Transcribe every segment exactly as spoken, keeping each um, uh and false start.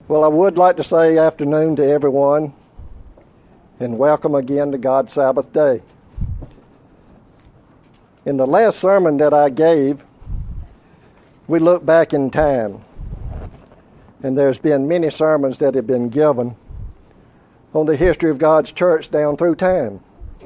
Well, I would like to say afternoon to everyone and welcome again to God's Sabbath Day. In the last sermon that I gave, we looked back in time, and there's been many sermons that have been given on the history of God's church down through time.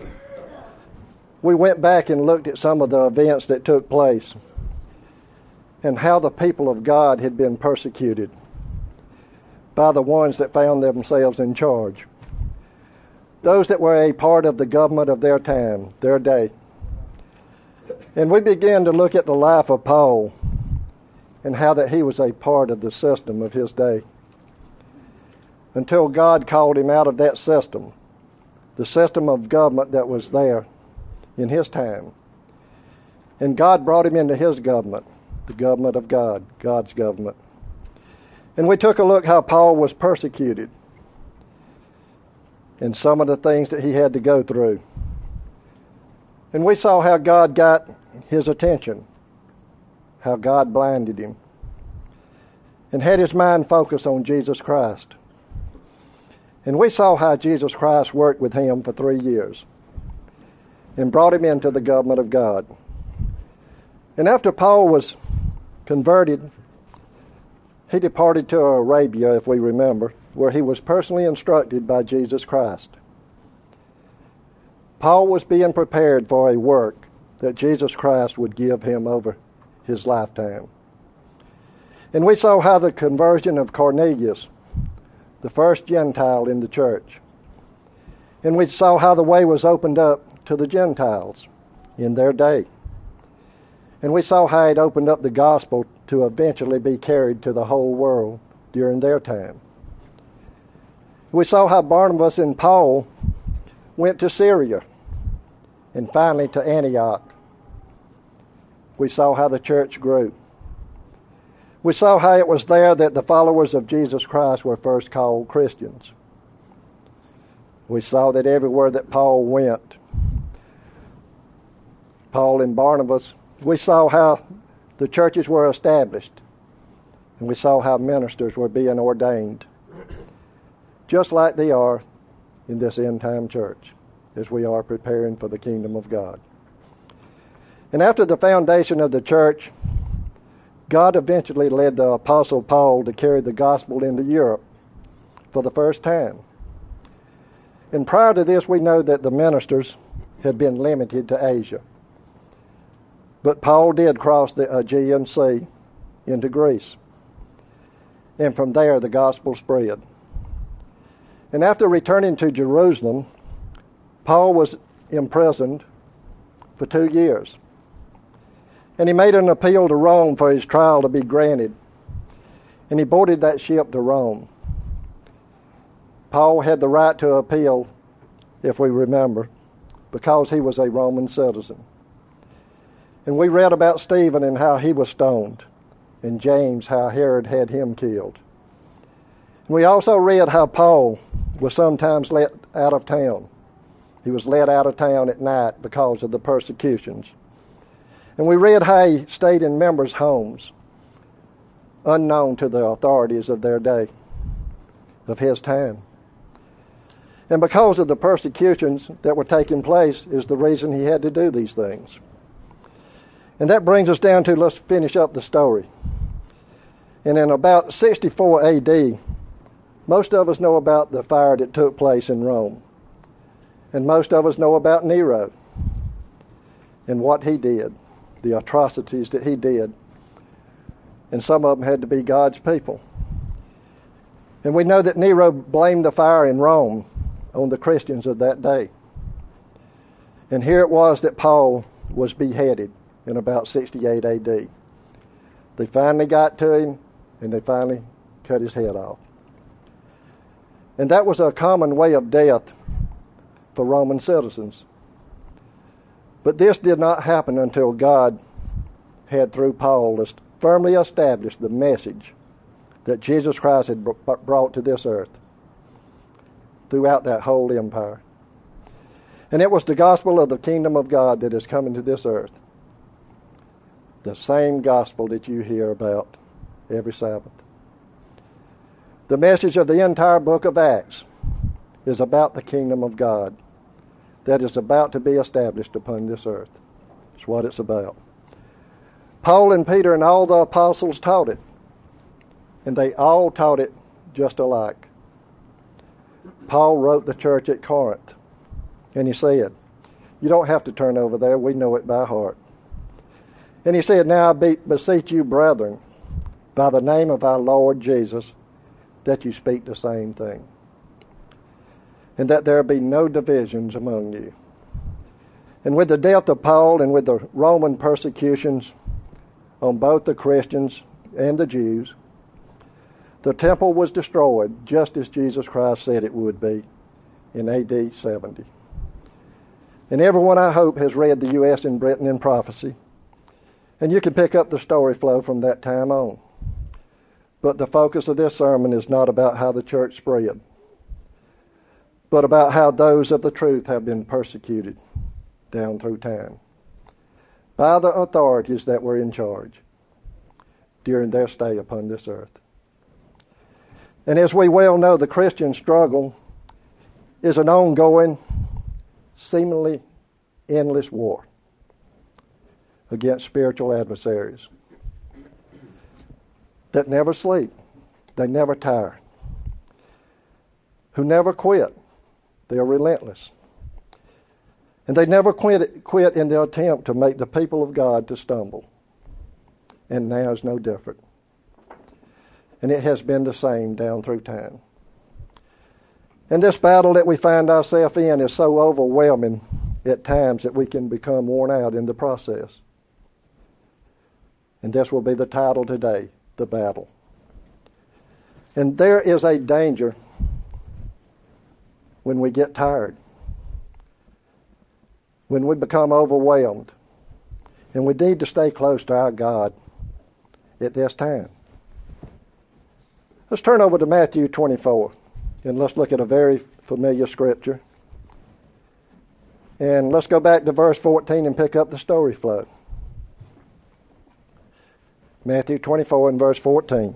We went back and looked at some of the events that took place and how the people of God had been persecuted by the ones that found themselves in charge, those that were a part of the government of their time, their day. And we began to look at the life of Paul and how that he was a part of the system of his day, until God called him out of that system, the system of government that was there in his time. And God brought him into his government, the government of God, God's government. And we took a look how Paul was persecuted and some of the things that he had to go through. And we saw how God got his attention, how God blinded him, and had his mind focused on Jesus Christ. And we saw how Jesus Christ worked with him for three years and brought him into the government of God. And after Paul was converted, he departed to Arabia, if we remember, where he was personally instructed by Jesus Christ. Paul was being prepared for a work that Jesus Christ would give him over his lifetime. And we saw how the conversion of Cornelius, the first Gentile in the church, and we saw how the way was opened up to the Gentiles in their day. And we saw how it opened up the gospel to eventually be carried to the whole world during their time. We saw how Barnabas and Paul went to Syria and finally to Antioch. We saw how the church grew. We saw how it was there that the followers of Jesus Christ were first called Christians. We saw that everywhere that Paul went, Paul and Barnabas, we saw how the churches were established, and we saw how ministers were being ordained, just like they are in this end-time church, as we are preparing for the kingdom of God. And after the foundation of the church, God eventually led the Apostle Paul to carry the gospel into Europe for the first time. And prior to this, we know that the ministers had been limited to Asia. But Paul did cross the Aegean Sea into Greece. And from there, the gospel spread. And after returning to Jerusalem, Paul was imprisoned for two years. And he made an appeal to Rome for his trial to be granted. And he boarded that ship to Rome. Paul had the right to appeal, if we remember, because he was a Roman citizen. And we read about Stephen and how he was stoned, and James, how Herod had him killed. And we also read how Paul was sometimes let out of town. He was let out of town at night because of the persecutions. And we read how he stayed in members' homes, unknown to the authorities of their day, of his time. And because of the persecutions that were taking place is the reason he had to do these things. And that brings us down to, let's finish up the story. And in about sixty-four A D, most of us know about the fire that took place in Rome. And most of us know about Nero and what he did, the atrocities that he did. And some of them had to be God's people. And we know that Nero blamed the fire in Rome on the Christians of that day. And here it was that Paul was beheaded in about sixty-eight A D. They finally got to him, and they finally cut his head off. And that was a common way of death for Roman citizens. But this did not happen until God had, through Paul, firmly established the message that Jesus Christ had brought to this earth throughout that whole empire. And it was the gospel of the kingdom of God that is coming to this earth. The same gospel that you hear about every Sabbath. The message of the entire book of Acts is about the kingdom of God that is about to be established upon this earth. That's what it's about. Paul and Peter and all the apostles taught it, and they all taught it just alike. Paul wrote the church at Corinth, and he said, you don't have to turn over there, we know it by heart. And he said, now I be- beseech you, brethren, by the name of our Lord Jesus, that you speak the same thing, and that there be no divisions among you. And with the death of Paul and with the Roman persecutions on both the Christians and the Jews, the temple was destroyed just as Jesus Christ said it would be in A D seventy. And everyone, I hope, has read the U S and Britain in prophecy, and you can pick up the story flow from that time on. But the focus of this sermon is not about how the church spread, but about how those of the truth have been persecuted down through time by the authorities that were in charge during their stay upon this earth. And as we well know, the Christian struggle is an ongoing, seemingly endless war against spiritual adversaries that never sleep, they never tire, who never quit. They are relentless. And they never quit, quit in the attempt to make the people of God to stumble. And now is no different. And it has been the same down through time. And this battle that we find ourselves in is so overwhelming at times that we can become worn out in the process. And this will be the title today, The Battle. And there is a danger when we get tired, when we become overwhelmed, and we need to stay close to our God at this time. Let's turn over to Matthew twenty-four, and let's look at a very familiar scripture. And let's go back to verse fourteen and pick up the story flow. Matthew twenty-four and verse fourteen.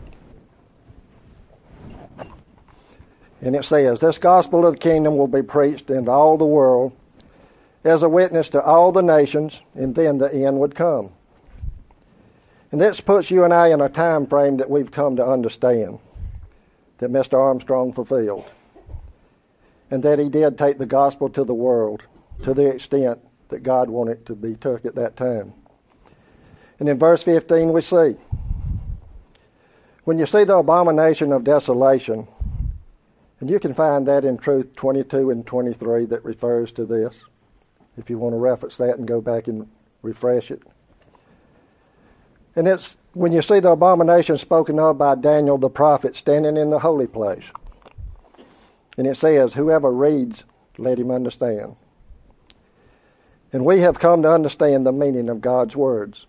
And it says, this gospel of the kingdom will be preached in all the world as a witness to all the nations, and then the end would come. And this puts you and I in a time frame that we've come to understand, that Mister Armstrong fulfilled, and that he did take the gospel to the world to the extent that God wanted it to be took at that time. And in verse fifteen we see, when you see the abomination of desolation, and you can find that in Truth twenty-two and twenty-three that refers to this, if you want to reference that and go back and refresh it. And it's when you see the abomination spoken of by Daniel the prophet standing in the holy place. And it says, whoever reads, let him understand. And we have come to understand the meaning of God's words.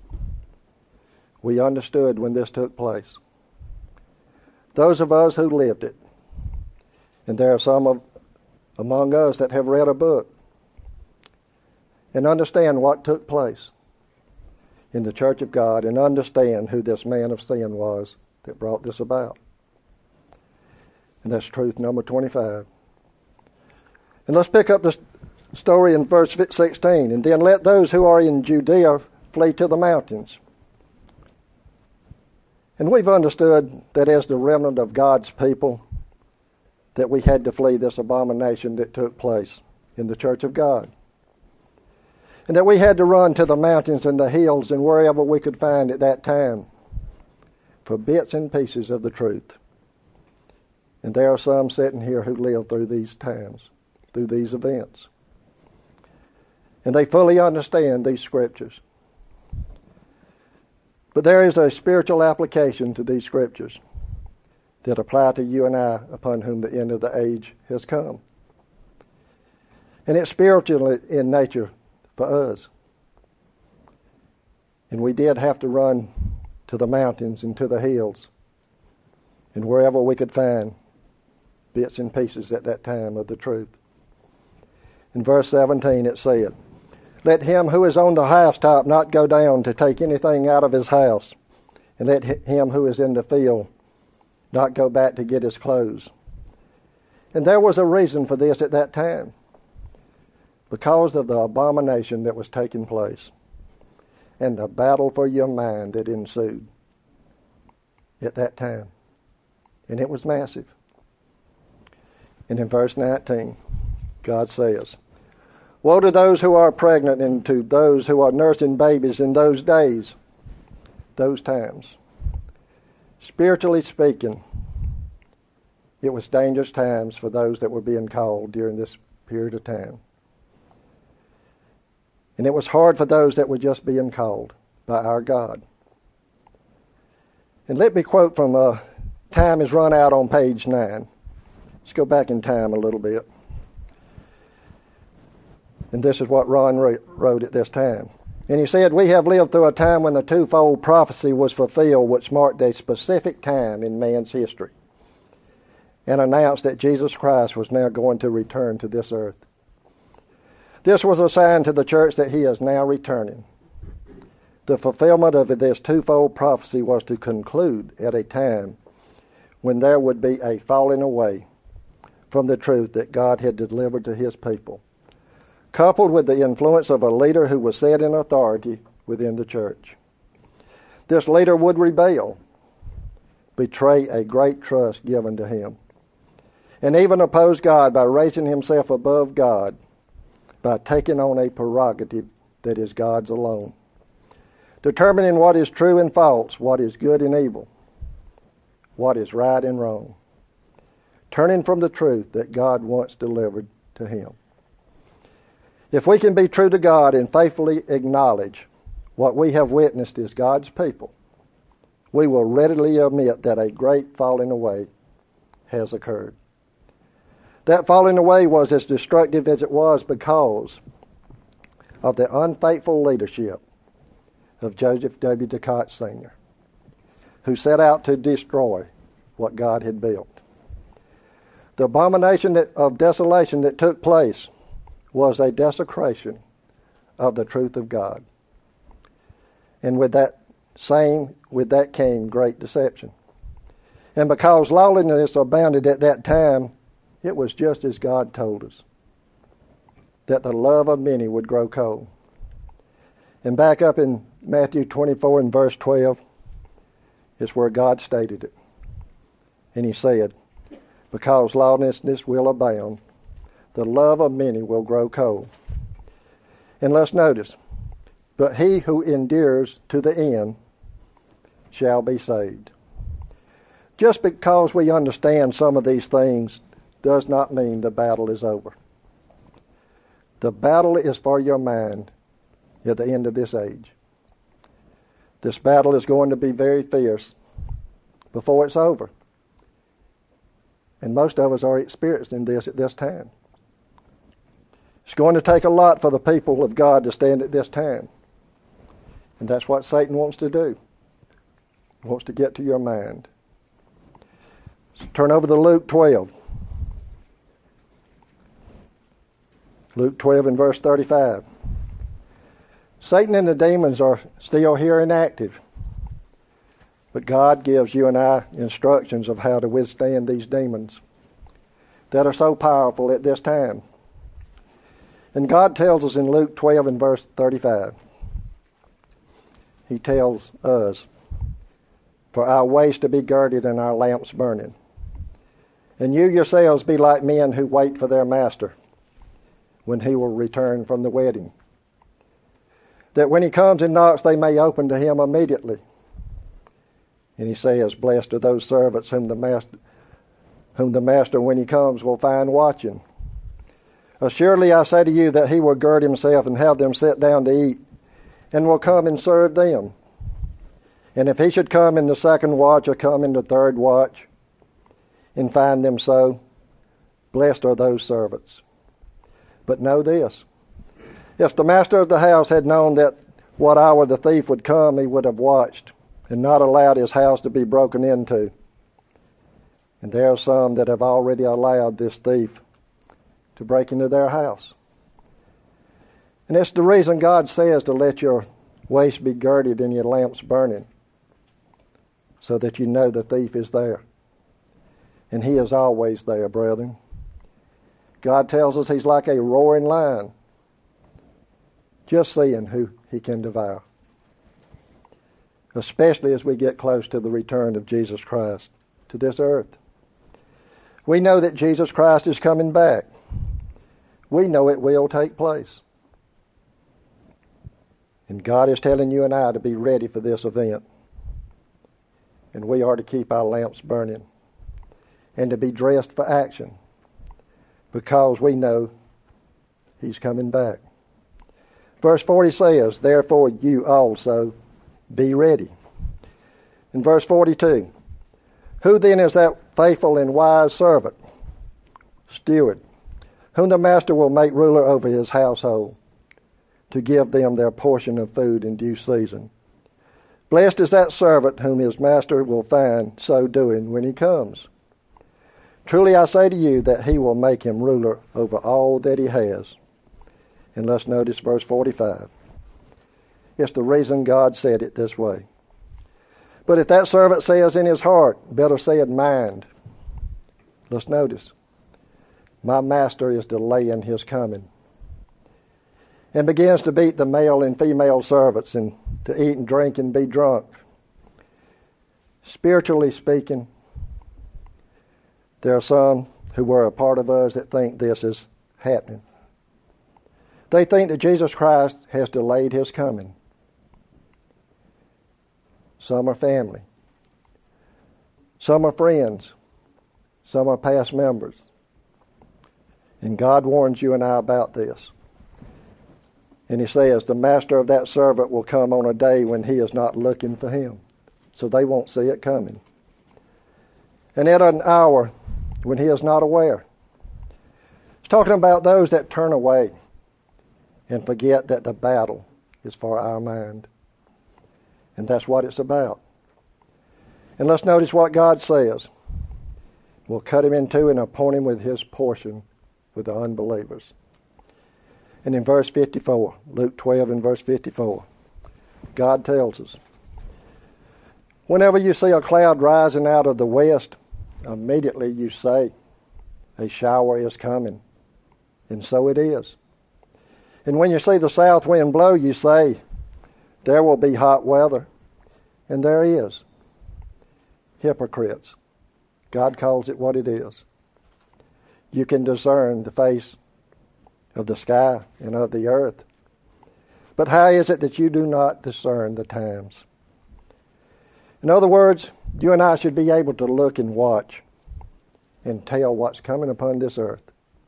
We understood when this took place. Those of us who lived it. And there are some of, among us that have read a book and understand what took place in the church of God and understand who this man of sin was that brought this about. And that's truth number twenty-five. And let's pick up the story in verse sixteen. And then let those who are in Judea flee to the mountains. And we've understood that as the remnant of God's people, that we had to flee this abomination that took place in the church of God. And that we had to run to the mountains and the hills and wherever we could find at that time for bits and pieces of the truth. And there are some sitting here who live through these times, through these events. And they fully understand these scriptures. But there is a spiritual application to these scriptures that apply to you and I upon whom the end of the age has come. And it's spiritual in nature for us. And we did have to run to the mountains and to the hills and wherever we could find bits and pieces at that time of the truth. In verse seventeen it said, let him who is on the housetop not go down to take anything out of his house, and let him who is in the field not go back to get his clothes. And there was a reason for this at that time, because of the abomination that was taking place and the battle for your mind that ensued at that time. And it was massive. And in verse nineteen, God says, "Woe to those who are pregnant and to those who are nursing babies in those days," those times. Spiritually speaking, it was dangerous times for those that were being called during this period of time. And it was hard for those that were just being called by our God. And let me quote from uh, Time Is Run Out on page nine. Let's go back in time a little bit. And this is what Ron wrote at this time. And he said, "We have lived through a time when the twofold prophecy was fulfilled, which marked a specific time in man's history, and announced that Jesus Christ was now going to return to this earth. This was a sign to the church that he is now returning. The fulfillment of this twofold prophecy was to conclude at a time when there would be a falling away from the truth that God had delivered to his people, coupled with the influence of a leader who was set in authority within the church. This leader would rebel, betray a great trust given to him, and even oppose God by raising himself above God, by taking on a prerogative that is God's alone, determining what is true and false, what is good and evil, what is right and wrong, turning from the truth that God once delivered to him. If we can be true to God and faithfully acknowledge what we have witnessed as God's people, we will readily admit that a great falling away has occurred. That falling away was as destructive as it was because of the unfaithful leadership of Joseph W. DeCott Senior, who set out to destroy what God had built. The abomination that, of desolation that took place was a desecration of the truth of God. And with that same, with that came great deception. And because lawlessness abounded at that time, it was just as God told us, that the love of many would grow cold. And back up in Matthew twenty-four and verse twelve is where God stated it. And he said, "Because lawlessness will abound, the love of many will grow cold." And let's notice, "But he who endures to the end shall be saved." Just because we understand some of these things does not mean the battle is over. The battle is for your mind at the end of this age. This battle is going to be very fierce before it's over. And most of us are experiencing this at this time. It's going to take a lot for the people of God to stand at this time. And that's what Satan wants to do. He wants to get to your mind. So turn over to Luke twelve. Luke twelve and verse thirty-five. Satan and the demons are still here and active. But God gives you and I instructions of how to withstand these demons that are so powerful at this time. And God tells us in Luke twelve and verse thirty-five, he tells us, "For our waist to be girded and our lamps burning. And you yourselves be like men who wait for their master when he will return from the wedding, that when he comes and knocks, they may open to him immediately." And he says, "Blessed are those servants whom the master, whom the master when he comes will find watching. Assuredly I say to you that he will gird himself and have them sit down to eat, and will come and serve them. And if he should come in the second watch or come in the third watch, and find them so, blessed are those servants. But know this, if the master of the house had known that what hour the thief would come, he would have watched and not allowed his house to be broken into. And there are some that have already allowed this thief to break into their house." And it's the reason God says to let your waist be girded and your lamps burning, so that you know the thief is there. And he is always there, brethren. God tells us he's like a roaring lion, just seeing who he can devour, especially as we get close to the return of Jesus Christ to this earth. We know that Jesus Christ is coming back. We know it will take place. And God is telling you and I to be ready for this event. And we are to keep our lamps burning and to be dressed for action, because we know he's coming back. Verse forty says, therefore you also be ready. In verse forty-two, who then is that faithful and wise servant, steward, whom the master will make ruler over his household, to give them their portion of food in due season? Blessed is that servant whom his master will find so doing when he comes. Truly I say to you that he will make him ruler over all that he has. And let's notice verse forty-five. It's the reason God said it this way. But if that servant says in his heart, better say in mind, let's notice, my master is delaying his coming, and begins to beat the male and female servants and to eat and drink and be drunk. Spiritually speaking, there are some who were a part of us that think this is happening. They think that Jesus Christ has delayed his coming. Some are family. Some are friends. Some are past members. And God warns you and I about this. And he says the master of that servant will come on a day when he is not looking for him. So they won't see it coming. And at an hour when he is not aware. It's talking about those that turn away and forget that the battle is for our mind. And that's what it's about. And let's notice what God says. We'll cut him in two and appoint him with his portion with the unbelievers. And in verse fifty-four, Luke twelve and verse fifty-four, God tells us, whenever you see a cloud rising out of the west, immediately you say, a shower is coming. And so it is. And when you see the south wind blow, you say, there will be hot weather. And there is. Hypocrites. God calls it what it is. You can discern the face of the sky and of the earth. But how is it that you do not discern the times? In other words, you and I should be able to look and watch and tell what's coming upon this earth.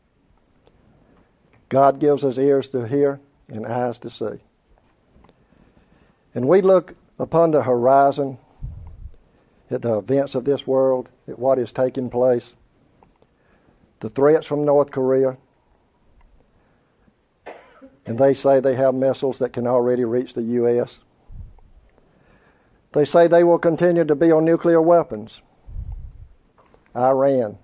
God gives us ears to hear and eyes to see. And we look upon the horizon at the events of this world, at what is taking place, the threats from North Korea, and they say they have missiles that can already reach the U S They say they will continue to be on nuclear weapons. Iran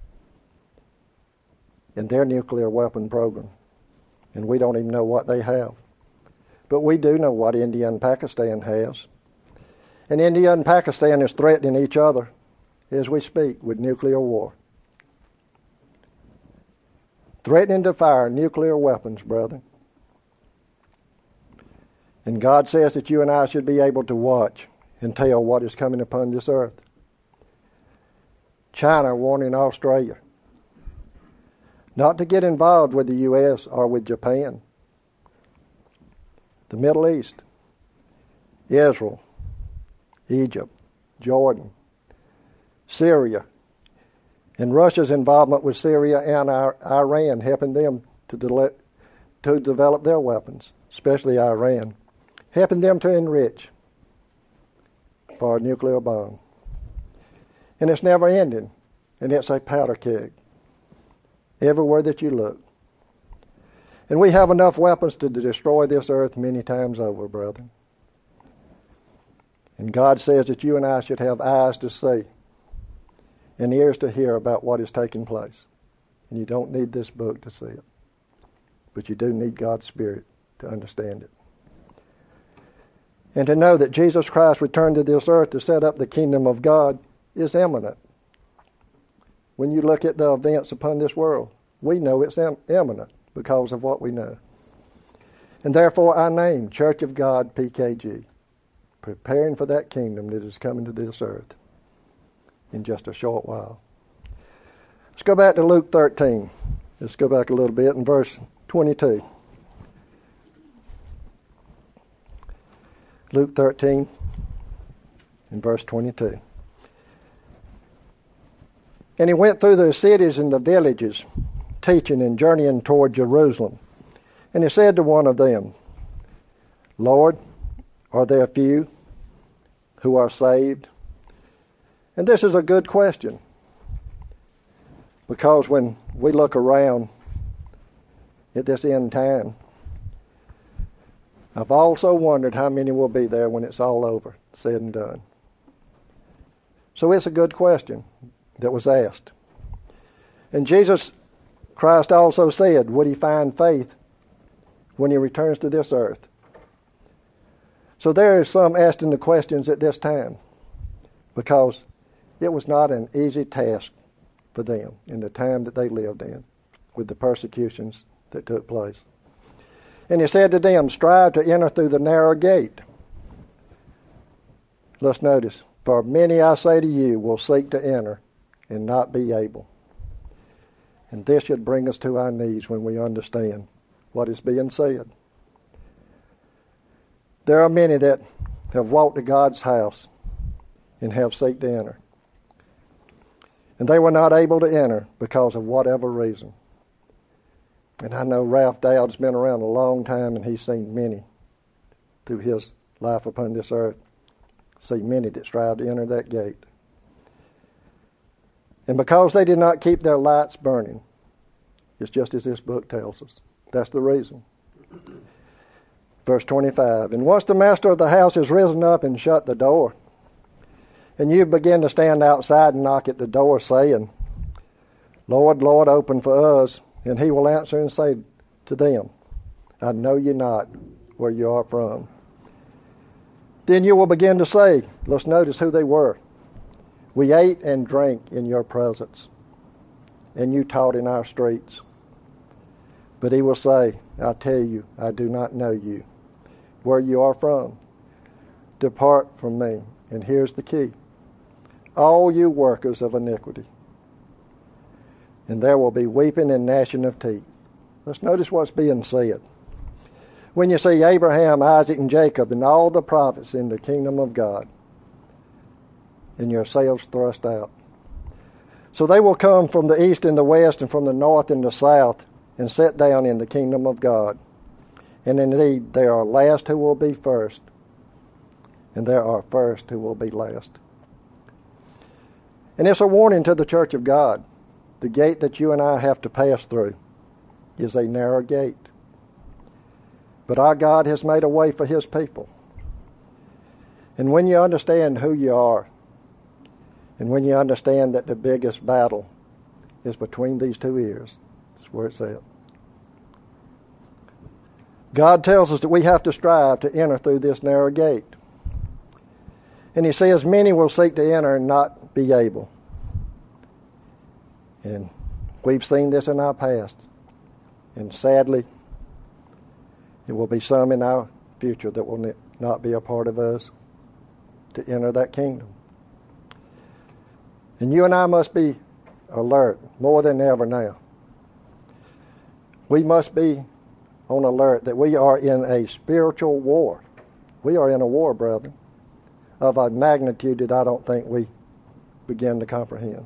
and their nuclear weapon program. And we don't even know what they have. But we do know what India and Pakistan has. And India and Pakistan is threatening each other as we speak with nuclear war. Threatening to fire nuclear weapons, brother. And God says that you and I should be able to watch and tell what is coming upon this earth. China warning Australia not to get involved with the U S or with Japan. The Middle East, Israel, Egypt, Jordan, Syria, and Russia's involvement with Syria and Iran, helping them to, de- to develop their weapons, especially Iran, helping them to enrich for a nuclear bomb. And it's never ending, and it's a powder keg everywhere that you look. And we have enough weapons to destroy this earth many times over, brethren. And God says that you and I should have eyes to see and ears to hear about what is taking place. And you don't need this book to see it. But you do need God's Spirit to understand it. And to know that Jesus Christ returned to this earth to set up the kingdom of God is imminent. when you look at the events upon this world. We know it's im- imminent because of what we know. And therefore our name, Church of God, P K G, preparing for that kingdom that is coming to this earth in just a short while. Let's go back to Luke thirteen. Let's go back a little bit in verse twenty-two. Luke thirteen in verse twenty-two. And he went through the cities and the villages, teaching and journeying toward Jerusalem. And he said to one of them, Lord, are there few who are saved? And this is a good question, because when we look around at this end time, I've also wondered how many will be there when it's all over, said and done. So it's a good question that was asked. And Jesus Christ also said, would he find faith when he returns to this earth? So there is some asking the questions at this time, because it was not an easy task for them in the time that they lived in with the persecutions that took place. And he said to them, strive to enter through the narrow gate. Let's notice, for many, I say to you, will seek to enter and not be able. And this should bring us to our knees when we understand what is being said. There are many that have walked to God's house and have sought to enter. And they were not able to enter because of whatever reason. And I know Ralph Dowd's been around a long time, and he's seen many through his life upon this earth. Seen many that strive to enter that gate. And because they did not keep their lights burning, it's just as this book tells us. That's the reason. Verse twenty-five, and once the master of the house has risen up and shut the door, and you begin to stand outside and knock at the door, saying, Lord, Lord, open for us. And he will answer and say to them, I know you not where you are from. Then you will begin to say, let's notice who they were. We ate and drank in your presence, and you taught in our streets. But he will say, I tell you, I do not know you. Where you are from, depart from me. And here's the key. All you workers of iniquity. And there will be weeping and gnashing of teeth. Let's notice what's being said. When you see Abraham, Isaac, and Jacob, and all the prophets in the kingdom of God, and yourselves thrust out. So they will come from the east and the west, and from the north and the south, and sit down in the kingdom of God. And indeed, there are last who will be first, and there are first who will be last. And it's a warning to the church of God. The gate that you and I have to pass through is a narrow gate. But our God has made a way for his people. And when you understand who you are, and when you understand that the biggest battle is between these two ears, that's where it's at. God tells us that we have to strive to enter through this narrow gate. And he says many will seek to enter and not be able. And we've seen this in our past. And sadly, it will be some in our future that will not be a part of us to enter that kingdom. And you and I must be alert more than ever now. We must be on alert that we are in a spiritual war. We are in a war, brethren, of a magnitude that I don't think we begin to comprehend.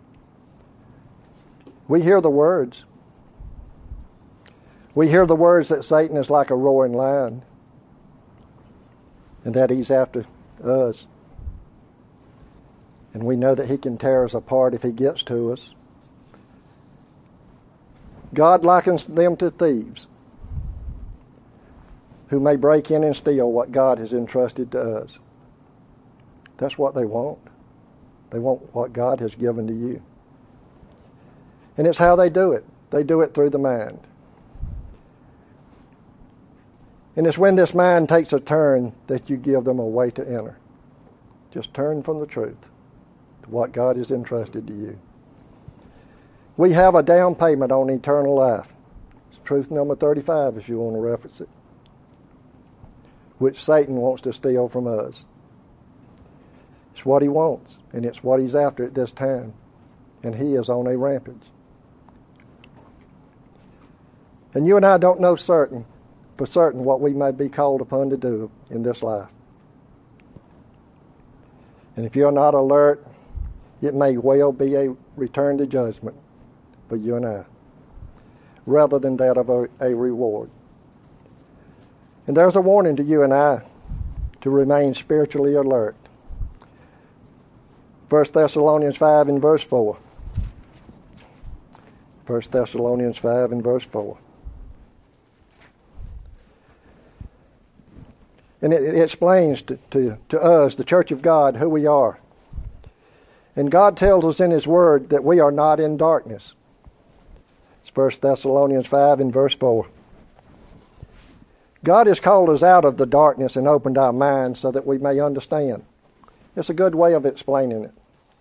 We hear the words. We hear the words that Satan is like a roaring lion, and that he's after us. And we know that he can tear us apart if he gets to us. God likens them to thieves who may break in and steal what God has entrusted to us. That's what they want. They want what God has given to you. And it's how they do it. They do it through the mind. And it's when this mind takes a turn that you give them a way to enter. Just turn from the truth to what God has entrusted to you. We have a down payment on eternal life. It's truth number thirty-five if you want to reference it, which Satan wants to steal from us. It's what he wants, and it's what he's after at this time, and he is on a rampage. And you and I don't know certain, for certain, what we may be called upon to do in this life. And if you're not alert, it may well be a return to judgment for you and I, rather than that of a, a reward. And there's a warning to you and I to remain spiritually alert. First Thessalonians five and verse four. First Thessalonians five and verse four. And it, it explains to, to, to us, the church of God, who we are. And God tells us in His Word that we are not in darkness. It's First Thessalonians five and verse four. God has called us out of the darkness and opened our minds so that we may understand. It's a good way of explaining it.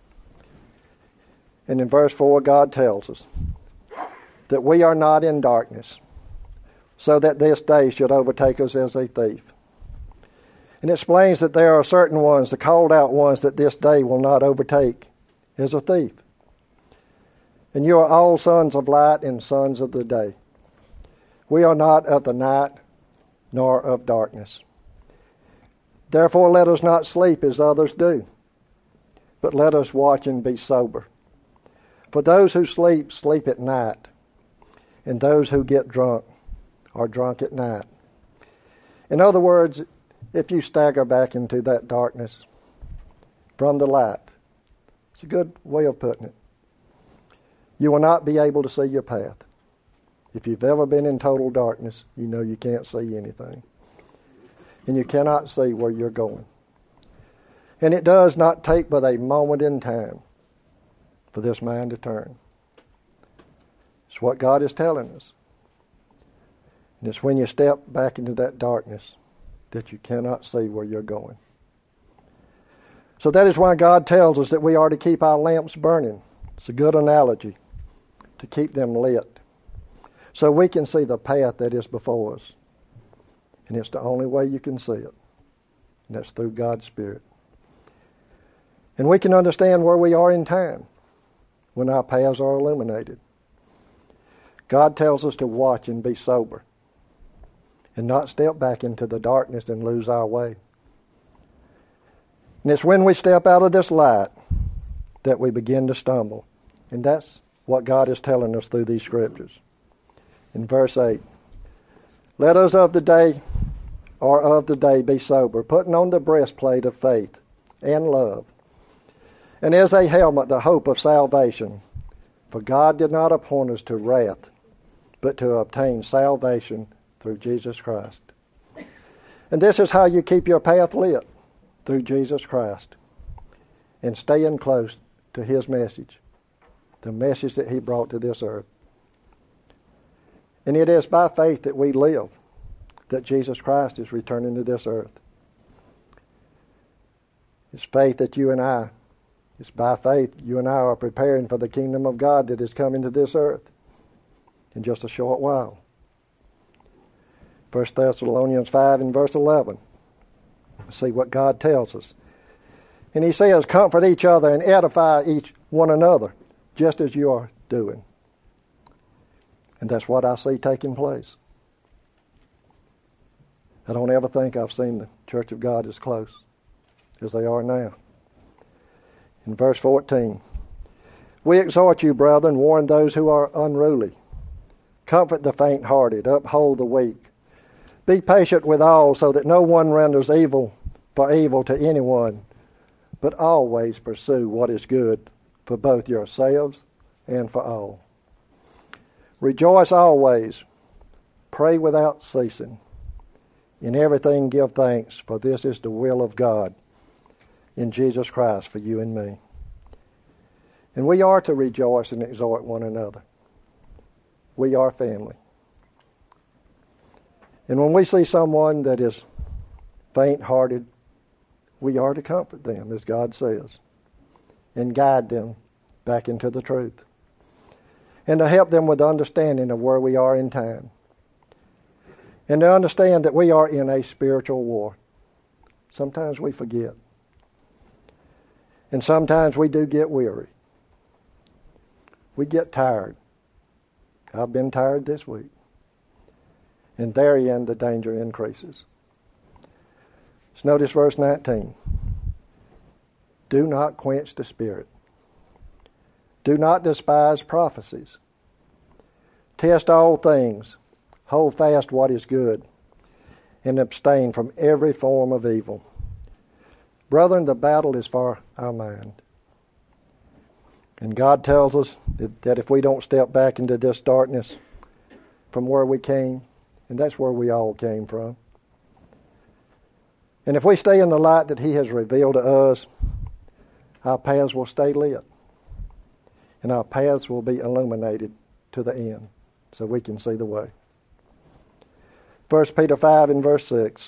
And in verse four, God tells us that we are not in darkness, so that this day should overtake us as a thief. And it explains that there are certain ones, the called out ones, that this day will not overtake as a thief. And you are all sons of light and sons of the day. We are not of the night nor of darkness. Therefore let us not sleep as others do, but let us watch and be sober. For those who sleep, sleep at night, and those who get drunk are drunk at night. In other words, if you stagger back into that darkness from the light, it's a good way of putting it, you will not be able to see your path. If you've ever been in total darkness, you know you can't see anything. And you cannot see where you're going. And it does not take but a moment in time for this mind to turn. It's what God is telling us. And it's when you step back into that darkness that you cannot see where you're going. So that is why God tells us that we are to keep our lamps burning. It's a good analogy, to keep them lit, so we can see the path that is before us. And it's the only way you can see it. And that's through God's Spirit. And we can understand where we are in time when our paths are illuminated. God tells us to watch and be sober and not step back into the darkness and lose our way. And it's when we step out of this light that we begin to stumble. And that's what God is telling us through these scriptures. In verse eight, let us of the day or of the day be sober, putting on the breastplate of faith and love, and as a helmet the hope of salvation. For God did not appoint us to wrath, but to obtain salvation through Jesus Christ. And this is how you keep your path lit, through Jesus Christ, and staying close to His message, the message that He brought to this earth. And it is by faith that we live, that Jesus Christ is returning to this earth. It's faith that you and I, it's by faith you and I are preparing for the kingdom of God that is coming to this earth in just a short while. First Thessalonians five and verse eleven. Let's see what God tells us. And He says, comfort each other and edify each one another, just as you are doing. And that's what I see taking place. I don't ever think I've seen the Church of God as close as they are now. In verse fourteen, we exhort you, brethren, warn those who are unruly. Comfort the faint-hearted, uphold the weak. Be patient with all, so that no one renders evil for evil to anyone, but always pursue what is good for both yourselves and for all. Rejoice always, pray without ceasing. In everything give thanks, for this is the will of God in Jesus Christ for you and me. And we are to rejoice and exhort one another. We are family. And when we see someone that is faint-hearted, we are to comfort them, as God says, and guide them back into the truth. and to help them with the understanding of where we are in time, and to understand that we are in a spiritual war. Sometimes we forget, and sometimes we do get weary. We get tired. I've been tired this week. And therein the danger increases. Let's notice verse nineteen. Do not quench the spirit. Do not despise prophecies. Test all things. Hold fast what is good. And abstain from every form of evil. Brethren, the battle is for our mind. And God tells us that if we don't step back into this darkness from where we came, and that's where we all came from, and if we stay in the light that He has revealed to us, our paths will stay lit. And our paths will be illuminated to the end, so we can see the way. First Peter five and verse six.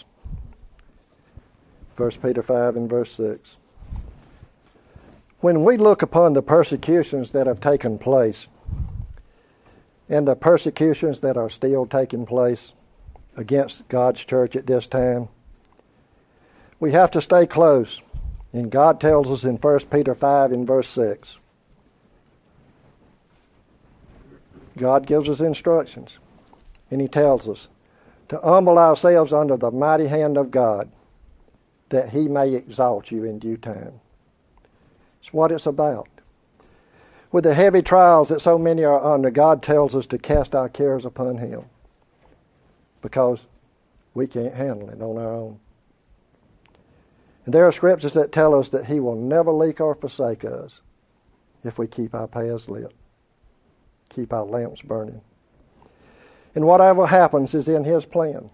First Peter five and verse six. When we look upon the persecutions that have taken place, and the persecutions that are still taking place against God's church at this time, we have to stay close. And God tells us in First Peter five and verse six, God gives us instructions, and He tells us to humble ourselves under the mighty hand of God, that He may exalt you in due time. It's what it's about. With the heavy trials that so many are under, God tells us to cast our cares upon Him, because we can't handle it on our own. And there are scriptures that tell us that He will never leave or forsake us if we keep our paths lit, keep our lamps burning. And whatever happens is in His plan.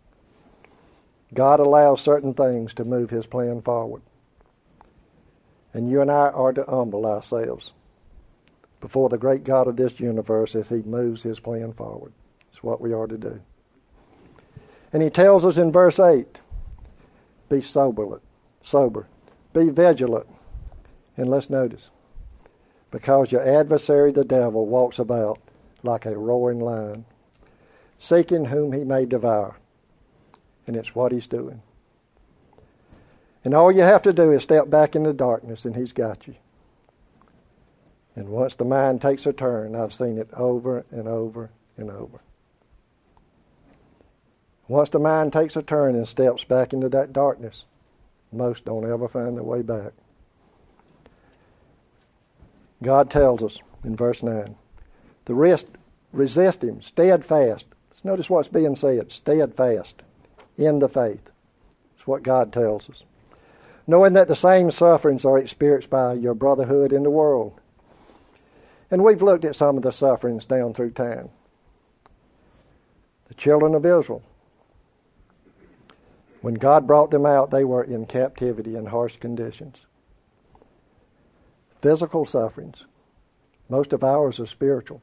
God allows certain things to move His plan forward. And you and I are to humble ourselves before the great God of this universe as He moves His plan forward. It's what we are to do. And He tells us in verse eight, be sober, sober, be vigilant. And let's notice, because your adversary the devil walks about like a roaring lion, seeking whom he may devour. And it's what he's doing. And all you have to do is step back in the darkness and He's got you. And once the mind takes a turn, I've seen it over and over and over. Once the mind takes a turn and steps back into that darkness, most don't ever find their way back. God tells us in verse nine, the rest, resist Him, steadfast. Let's notice what's being said, steadfast in the faith. It's what God tells us. Knowing that the same sufferings are experienced by your brotherhood in the world. And we've looked at some of the sufferings down through time. The children of Israel, when God brought them out, they were in captivity in harsh conditions. Physical sufferings. Most of ours are spiritual.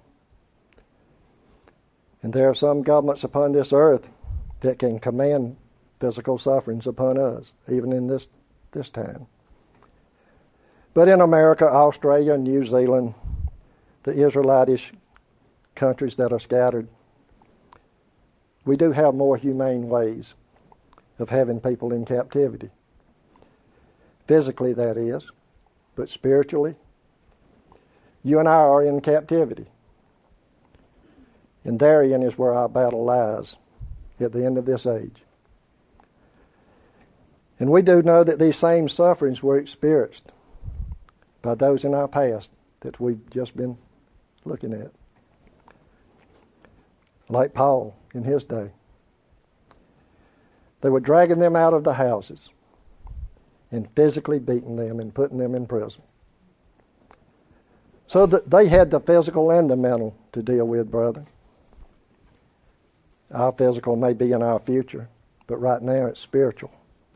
And there are some governments upon this earth that can command physical sufferings upon us, even in this, this time. But in America, Australia, New Zealand, the Israelitish countries that are scattered, we do have more humane ways of having people in captivity. Physically, that is, but spiritually, you and I are in captivity. And therein is where our battle lies at the end of this age. And we do know that these same sufferings were experienced by those in our past that we've just been looking at. Like Paul in his day. They were dragging them out of the houses and physically beating them and putting them in prison. So that they had the physical and the mental to deal with, brother. Our physical may be in our future, but right now it's spiritual.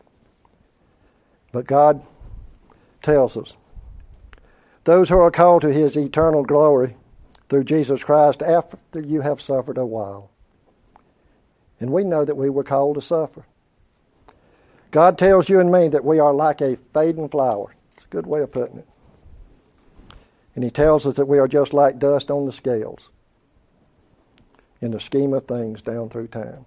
But God tells us, those who are called to His eternal glory through Jesus Christ after you have suffered a while. And we know that we were called to suffer. God tells you and me that we are like a fading flower. It's a good way of putting it. And he tells us that we are just like dust on the scales in the scheme of things down through time.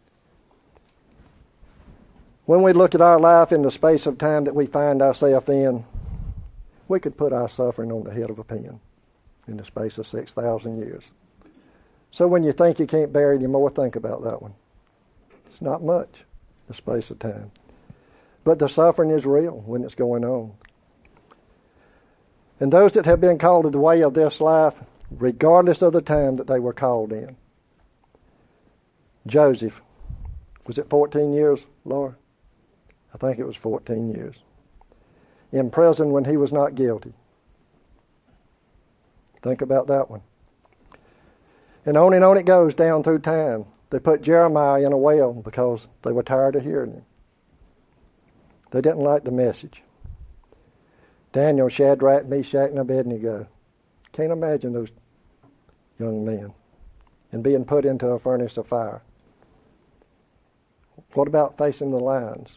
When we look at our life in the space of time that we find ourselves in, we could put our suffering on the head of a pin in the space of six thousand years. So when you think you can't bear it anymore, think about that one. It's not much, the space of time. But the suffering is real when it's going on. And those that have been called to the way of this life, regardless of the time that they were called in. Joseph, was it fourteen years, Laura? I think it was fourteen years. In prison when he was not guilty. Think about that one. And on and on it goes down through time. They put Jeremiah in a well because they were tired of hearing him. They didn't like the message. Daniel, Shadrach, Meshach, and Abednego. Can't imagine those young men and being put into a furnace of fire. What about facing the lions?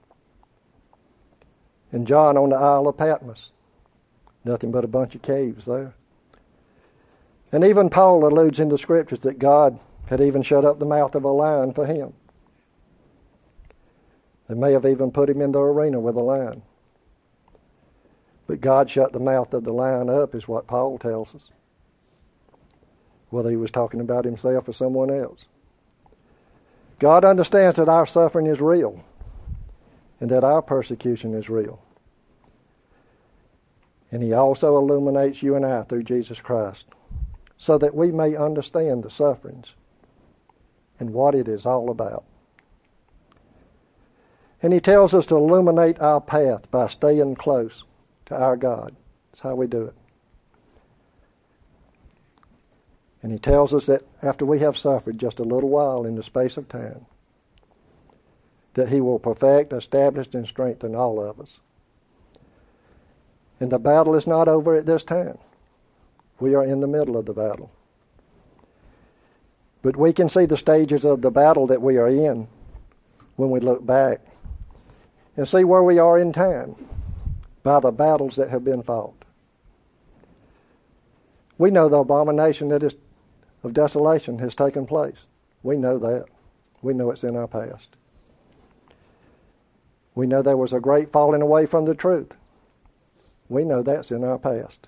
And John on the Isle of Patmos. Nothing but a bunch of caves there. And even Paul alludes in the Scriptures that God had even shut up the mouth of a lion for him. They may have even put him in the arena with a lion. But God shut the mouth of the lion up is what Paul tells us. Whether he was talking about himself or someone else. God understands that our suffering is real and that our persecution is real. And he also illuminates you and I through Jesus Christ so that we may understand the sufferings and what it is all about. And he tells us to illuminate our path by staying close to our God. That's how we do it. And he tells us that after we have suffered just a little while in the space of time, that he will perfect, establish, and strengthen all of us. And the battle is not over at this time. We are in the middle of the battle. But we can see the stages of the battle that we are in when we look back and see where we are in time by the battles that have been fought. We know the abomination that is of desolation has taken place. We know that. We know it's in our past. We know there was a great falling away from the truth. We know that's in our past.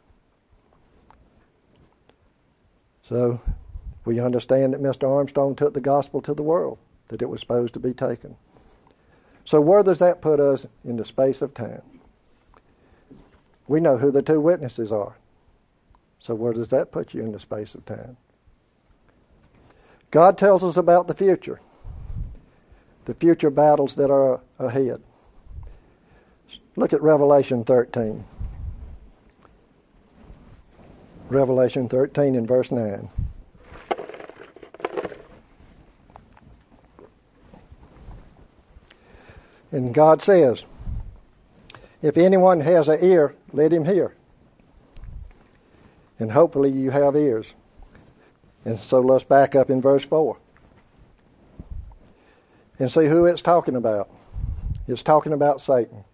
So we understand that Mister Armstrong took the gospel to the world, that it was supposed to be taken. So where does that put us in the space of time? We know who the two witnesses are. So where does that put you in the space of time? God tells us about the future, the future battles that are ahead. Look at Revelation thirteen. Revelation thirteen in verse nine. And God says, if anyone has an ear, let him hear. And hopefully you have ears. And so let's back up in verse four. And see who it's talking about. It's talking about Satan.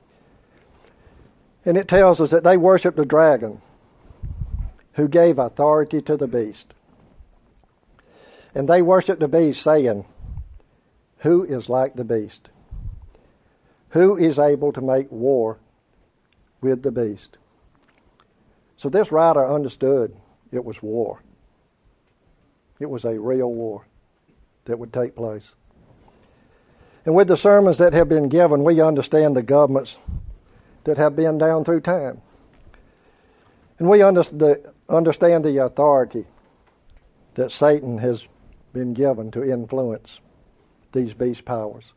And it tells us that they worshiped the dragon who gave authority to the beast. And they worshiped the beast saying, who is like the beast? Who is able to make war with the beast? So this writer understood it was war. It was a real war that would take place. And with the sermons that have been given, we understand the governments that have been down through time. And we understand the authority that Satan has been given to influence these beast powers.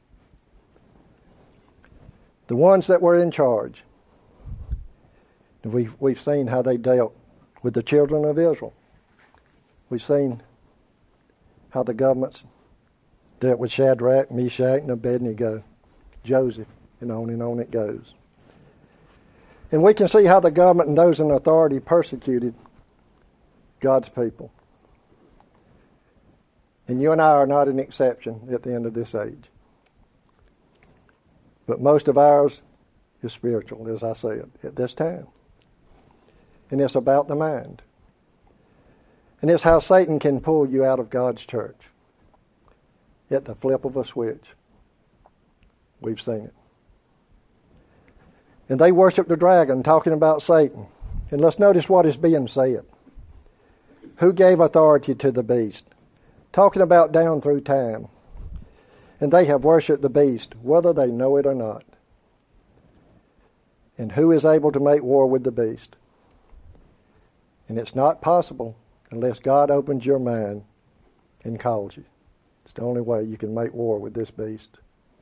The ones that were in charge. We've, we've seen how they dealt with the children of Israel. We've seen how the governments dealt with Shadrach, Meshach, and Abednego, Joseph, and on and on it goes. And we can see how the government and those in authority persecuted God's people. And you and I are not an exception at the end of this age. But most of ours is spiritual, as I said, at this time. and it's about the mind. And it's how Satan can pull you out of God's church at the flip of a switch. We've seen it. And they worship the dragon, talking about Satan. And let's notice what is being said. Who gave authority to the beast? Talking about down through time. And they have worshipped the beast, whether they know it or not. And who is able to make war with the beast? And it's not possible unless God opens your mind and calls you. It's the only way you can make war with this beast.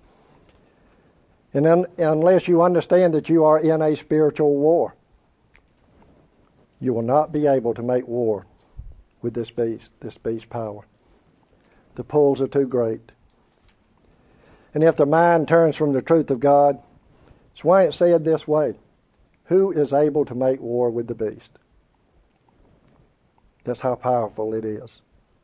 And un- unless you understand that you are in a spiritual war, you will not be able to make war with this beast, this beast's power. The pulls are too great. And if the mind turns from the truth of God, that's why it's said this way. Who is able to make war with the beast? That's how powerful it is.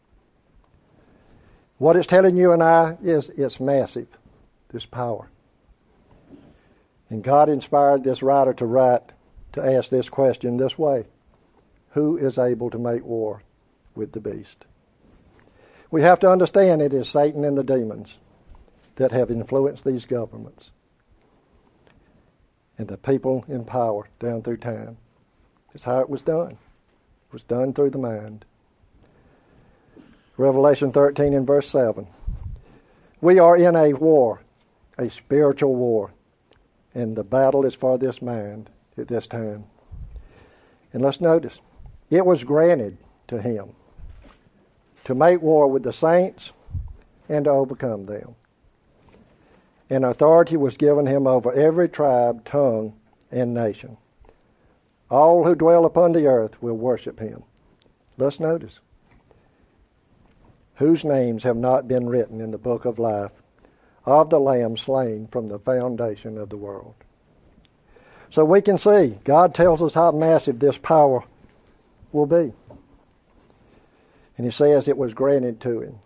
What it's telling you and I is it's massive, this power. And God inspired this writer to write, to ask this question this way. Who is able to make war with the beast? We have to understand it is Satan and the demons that have influenced these governments and the people in power down through time. It's how it was done. It was done through the mind. Revelation thirteen and verse seven. We are in a war, a spiritual war, and the battle is for this mind at this time. And let's notice, it was granted to him to make war with the saints and to overcome them. And authority was given him over every tribe, tongue, and nation. All who dwell upon the earth will worship him. Let's notice. Whose names have not been written in the book of life of the Lamb slain from the foundation of the world. So we can see, God tells us how massive this power will be. And he says it was granted to him.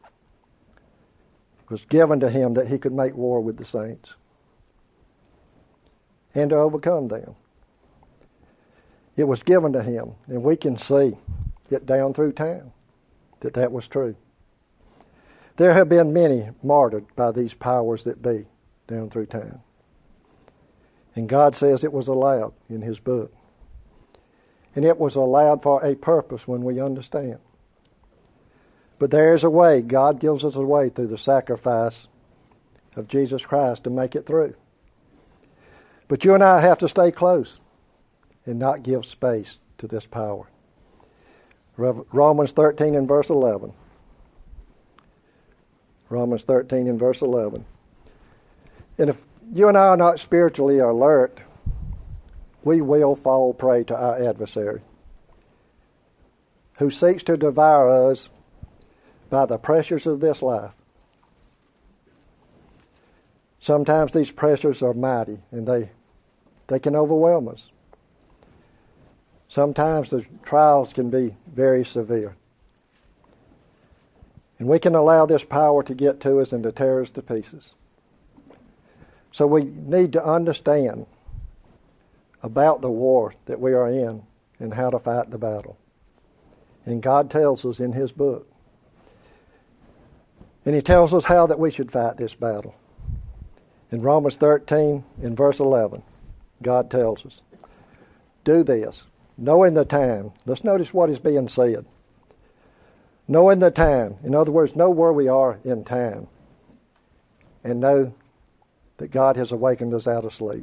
It was given to him that he could make war with the saints and to overcome them. It was given to him, and we can see it down through time that that was true. There have been many martyred by these powers that be down through time. And God says it was allowed in his book. And it was allowed for a purpose when we understand. But there is a way. God gives us a way through the sacrifice of Jesus Christ to make it through. But you and I have to stay close and not give space to this power. Romans thirteen and verse eleven. Romans thirteen and verse eleven. And if you and I are not spiritually alert, we will fall prey to our adversary, who seeks to devour us by the pressures of this life. Sometimes these pressures are mighty, and they, they can overwhelm us. Sometimes the trials can be very severe. And we can allow this power to get to us and to tear us to pieces. So we need to understand about the war that we are in and how to fight the battle. And God tells us in his book. And he tells us how that we should fight this battle. In Romans thirteen, in verse eleven, God tells us, do this, knowing the time. Let's notice what is being said. Knowing the time. In other words, know where we are in time. And know that God has awakened us out of sleep.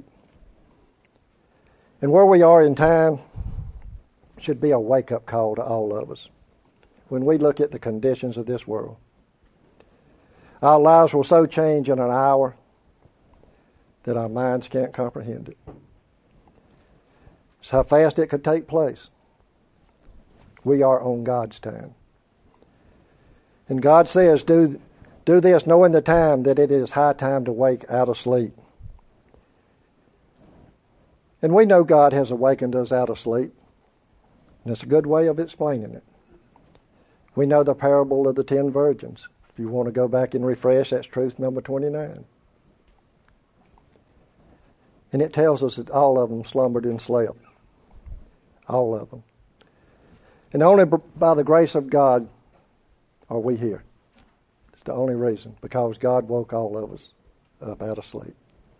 And where we are in time should be a wake-up call to all of us when we look at the conditions of this world. Our lives will so change in an hour that our minds can't comprehend it. It's how fast it could take place. We are on God's time. And God says, do, do this knowing the time that it is high time to wake out of sleep. And we know God has awakened us out of sleep. And it's a good way of explaining it. We know the parable of the ten virgins. If you want to go back and refresh, that's truth number twenty-nine. And it tells us that all of them slumbered and slept. all of them. And only by the grace of God are we here. It's the only reason, because God woke all of us up out of sleep.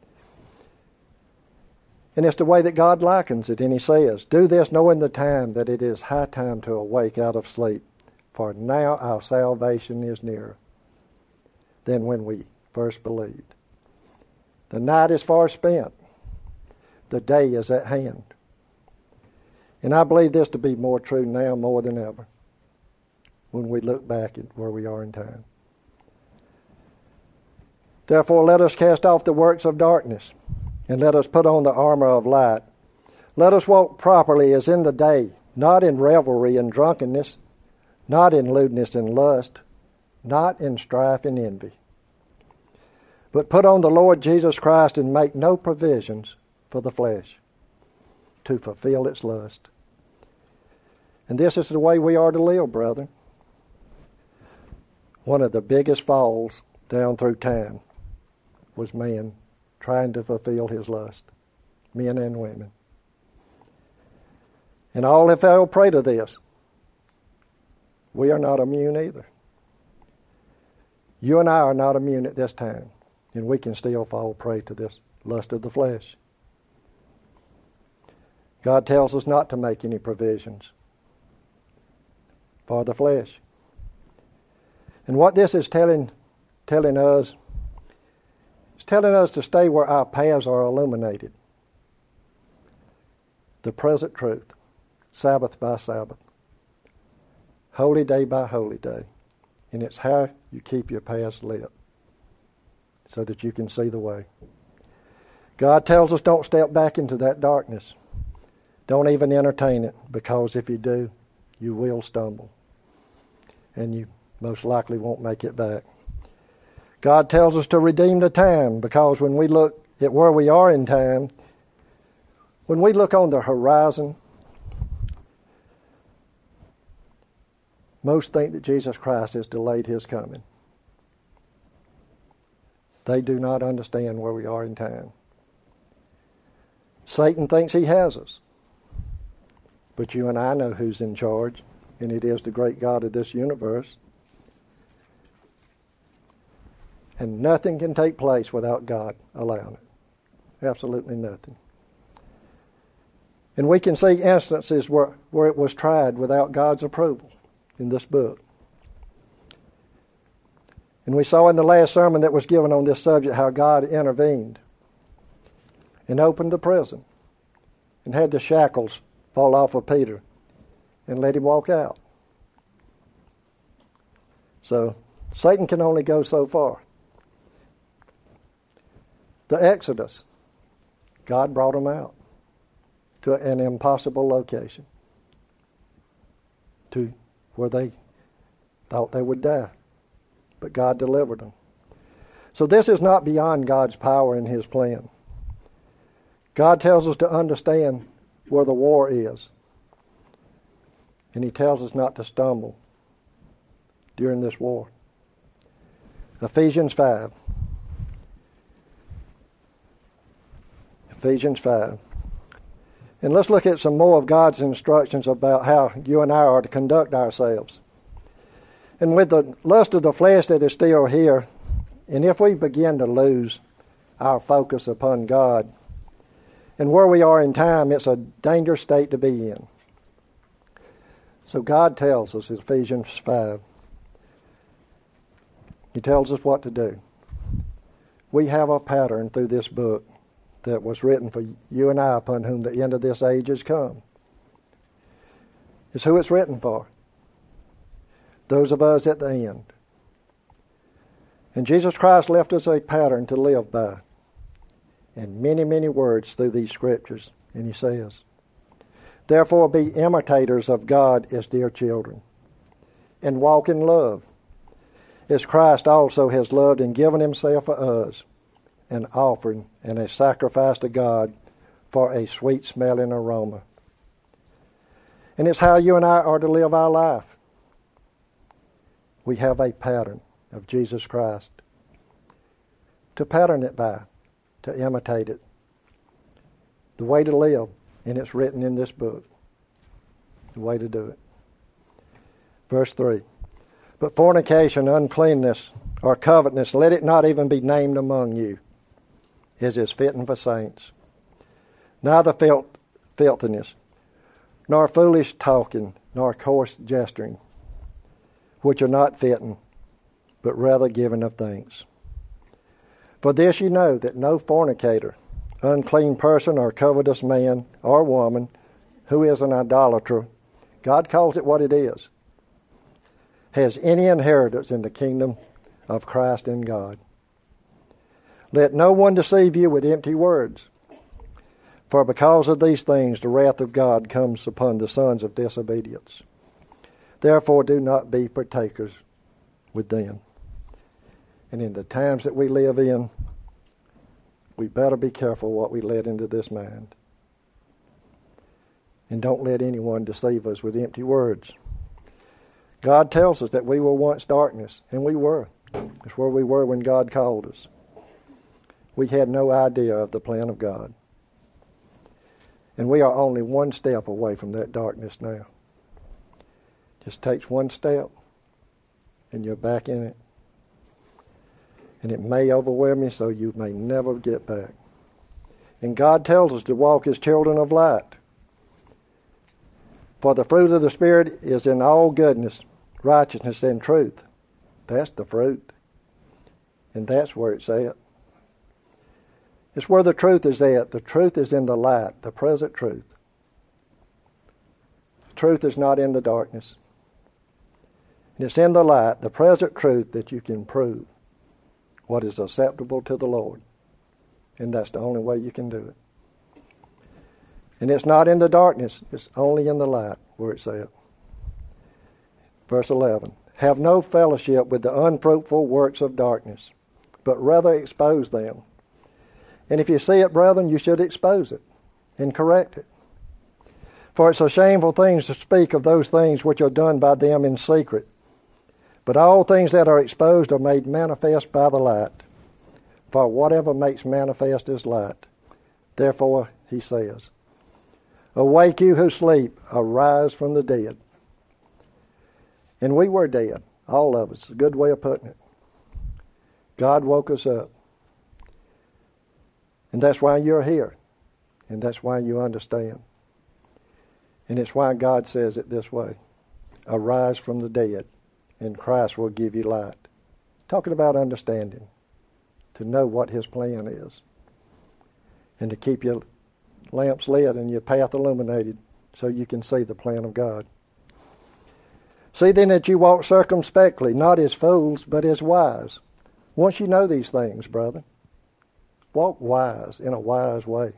And it's the way that God likens it, and he says, "Do this knowing the time that it is high time to awake out of sleep, for now our salvation is nearer than when we first believed. The night is far spent, the day is at hand." And I believe this to be more true now more than ever when we look back at where we are in time. Therefore, let us cast off the works of darkness, and let us put on the armor of light. Let us walk properly as in the day, not in revelry and drunkenness, not in lewdness and lust, not in strife and envy. But put on the Lord Jesus Christ and make no provisions for the flesh to fulfill its lust. And this is the way we are to live, brethren. One of the biggest falls down through time was man trying to fulfill his lust, men and women. And all have fell prey to this. We are not immune either. You and I are not immune at this time, and we can still fall prey to this lust of the flesh. God tells us not to make any provisions for the flesh. And what this is telling telling us, it's telling us to stay where our paths are illuminated. The present truth, Sabbath by Sabbath, holy day by holy day. And it's how you keep your paths lit so that you can see the way. God tells us don't step back into that darkness. Don't even entertain it, because if you do, you will stumble. And you most likely won't make it back. God tells us to redeem the time, because when we look at where we are in time, when we look on the horizon, most think that Jesus Christ has delayed his coming. They do not understand where we are in time. Satan thinks he has us. But you and I know who's in charge, and it is the great God of this universe. And nothing can take place without God allowing it. Absolutely nothing. And we can see instances where, where it was tried without God's approval in this book. And we saw in the last sermon that was given on this subject how God intervened and opened the prison and had the shackles fall off of Peter and let him walk out. So Satan can only go so far. The Exodus, God brought them out to an impossible location, to where they thought they would die, but God delivered them. So this is not beyond God's power and his plan. God tells us to understand where the war is, and he tells us not to stumble during this war. Ephesians five. Ephesians five. And let's look at some more of God's instructions about how you and I are to conduct ourselves. And with the lust of the flesh that is still here, and if we begin to lose our focus upon God, and where we are in time, it's a dangerous state to be in. So God tells us in Ephesians five, he tells us what to do. We have a pattern through this book that was written for you and I, upon whom the end of this age has come. It's who it's written for. Those of us at the end. And Jesus Christ left us a pattern to live by. And many, many words through these scriptures. And he says, "Therefore be imitators of God as dear children, and walk in love, as Christ also has loved and given himself for us, an offering and a sacrifice to God for a sweet-smelling aroma." And it's how you and I are to live our life. We have a pattern of Jesus Christ to pattern it by, to imitate it. The way to live, and it's written in this book. The way to do it. Verse three. But fornication, uncleanness, or covetousness, let it not even be named among you, as is fitting for saints. Neither filth, filthiness, nor foolish talking, nor coarse gesturing, which are not fitting, but rather giving of thanks. For this ye know, that no fornicator, unclean person, or covetous man, or woman, who is an idolater, God calls it what it is, has any inheritance in the kingdom of Christ and God. Let no one deceive you with empty words, for because of these things the wrath of God comes upon the sons of disobedience. Therefore do not be partakers with them. And in the times that we live in, we better be careful what we let into this mind. And don't let anyone deceive us with empty words. God tells us that we were once darkness, and we were. It's where we were when God called us. We had no idea of the plan of God. And we are only one step away from that darkness now. Just takes one step, and you're back in it. And it may overwhelm you, so you may never get back. And God tells us to walk as children of light. For the fruit of the Spirit is in all goodness, righteousness, and truth. That's the fruit. And that's where it's at. It's where the truth is at. The truth is in the light, the present truth. The truth is not in the darkness. And it's in the light, the present truth, that you can prove what is acceptable to the Lord. And that's the only way you can do it. And it's not in the darkness, it's only in the light where it's at. Verse eleven. Have no fellowship with the unfruitful works of darkness, but rather expose them. And if you see it, brethren, you should expose it and correct it. For it's a shameful thing to speak of those things which are done by them in secret. But all things that are exposed are made manifest by the light. For whatever makes manifest is light. Therefore, he says, Awake you who sleep, arise from the dead. And we were dead, all of us. A good way of putting it. God woke us up. And that's why you're here. And that's why you understand. And it's why God says it this way. Arise from the dead, and Christ will give you light. Talking about understanding. To know what his plan is. And to keep your lamps lit and your path illuminated so you can see the plan of God. See then that you walk circumspectly, not as fools, but as wise. Once you know these things, brother, walk wise, in a wise way.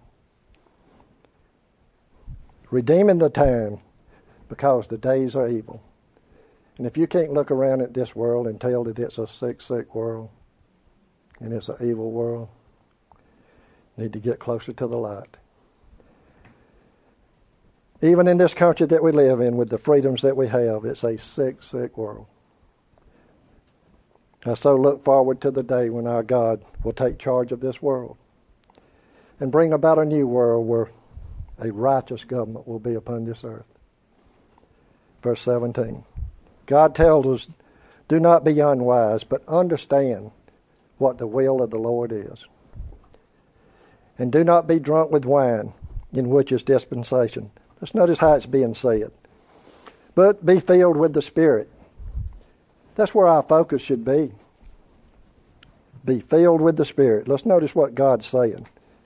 Redeeming the time, because the days are evil. And if you can't look around at this world and tell that it's a sick, sick world, and it's an evil world, you need to get closer to the light. Even in this country that we live in, with the freedoms that we have, it's a sick, sick world. I so look forward to the day when our God will take charge of this world and bring about a new world where a righteous government will be upon this earth. Verse seventeen. God tells us, do not be unwise, but understand what the will of the Lord is. And do not be drunk with wine, in which is dispensation. Let's notice how it's being said. But be filled with the Spirit. That's where our focus should be. Be filled with the Spirit. Let's notice what God's saying.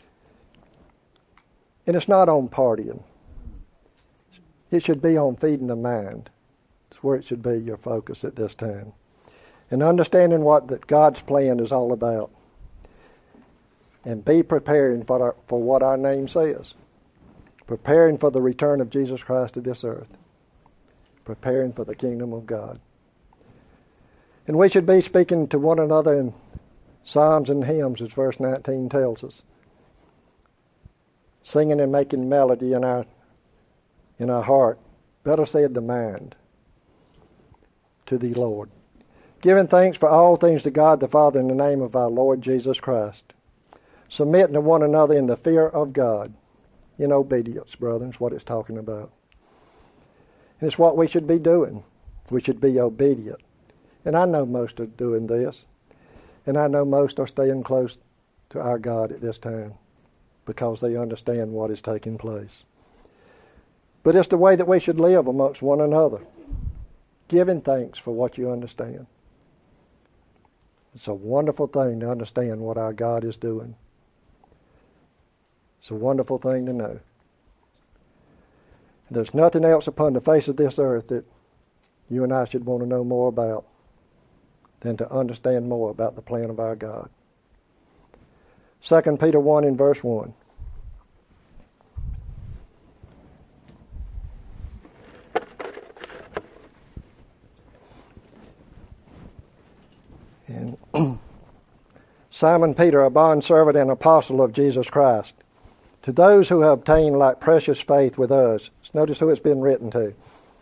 And it's not on partying. It should be on feeding the mind. It's where it should be your focus at this time. And understanding what that God's plan is all about. And be preparing for, our, for what our name says. Preparing for the return of Jesus Christ to this earth. Preparing for the kingdom of God. And we should be speaking to one another in psalms and hymns, as verse nineteen tells us. Singing and making melody in our in our heart. Better said, the mind. To the Lord. Giving thanks for all things to God the Father in the name of our Lord Jesus Christ. Submitting to one another in the fear of God. In obedience, brethren, is what it's talking about. And it's what we should be doing. We should be obedient. And I know most are doing this. And I know most are staying close to our God at this time because they understand what is taking place. But it's the way that we should live amongst one another, giving thanks for what you understand. It's a wonderful thing to understand what our God is doing. It's a wonderful thing to know. There's nothing else upon the face of this earth that you and I should want to know more about than to understand more about the plan of our God. Second Peter one in verse one. And Simon Peter, a bondservant and apostle of Jesus Christ, to those who have obtained like precious faith with us. Notice who it's been written to.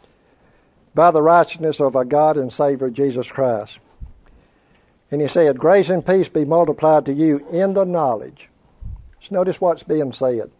By the righteousness of our God and Savior Jesus Christ. And he said, grace and peace be multiplied to you in the knowledge. Just notice what's being said.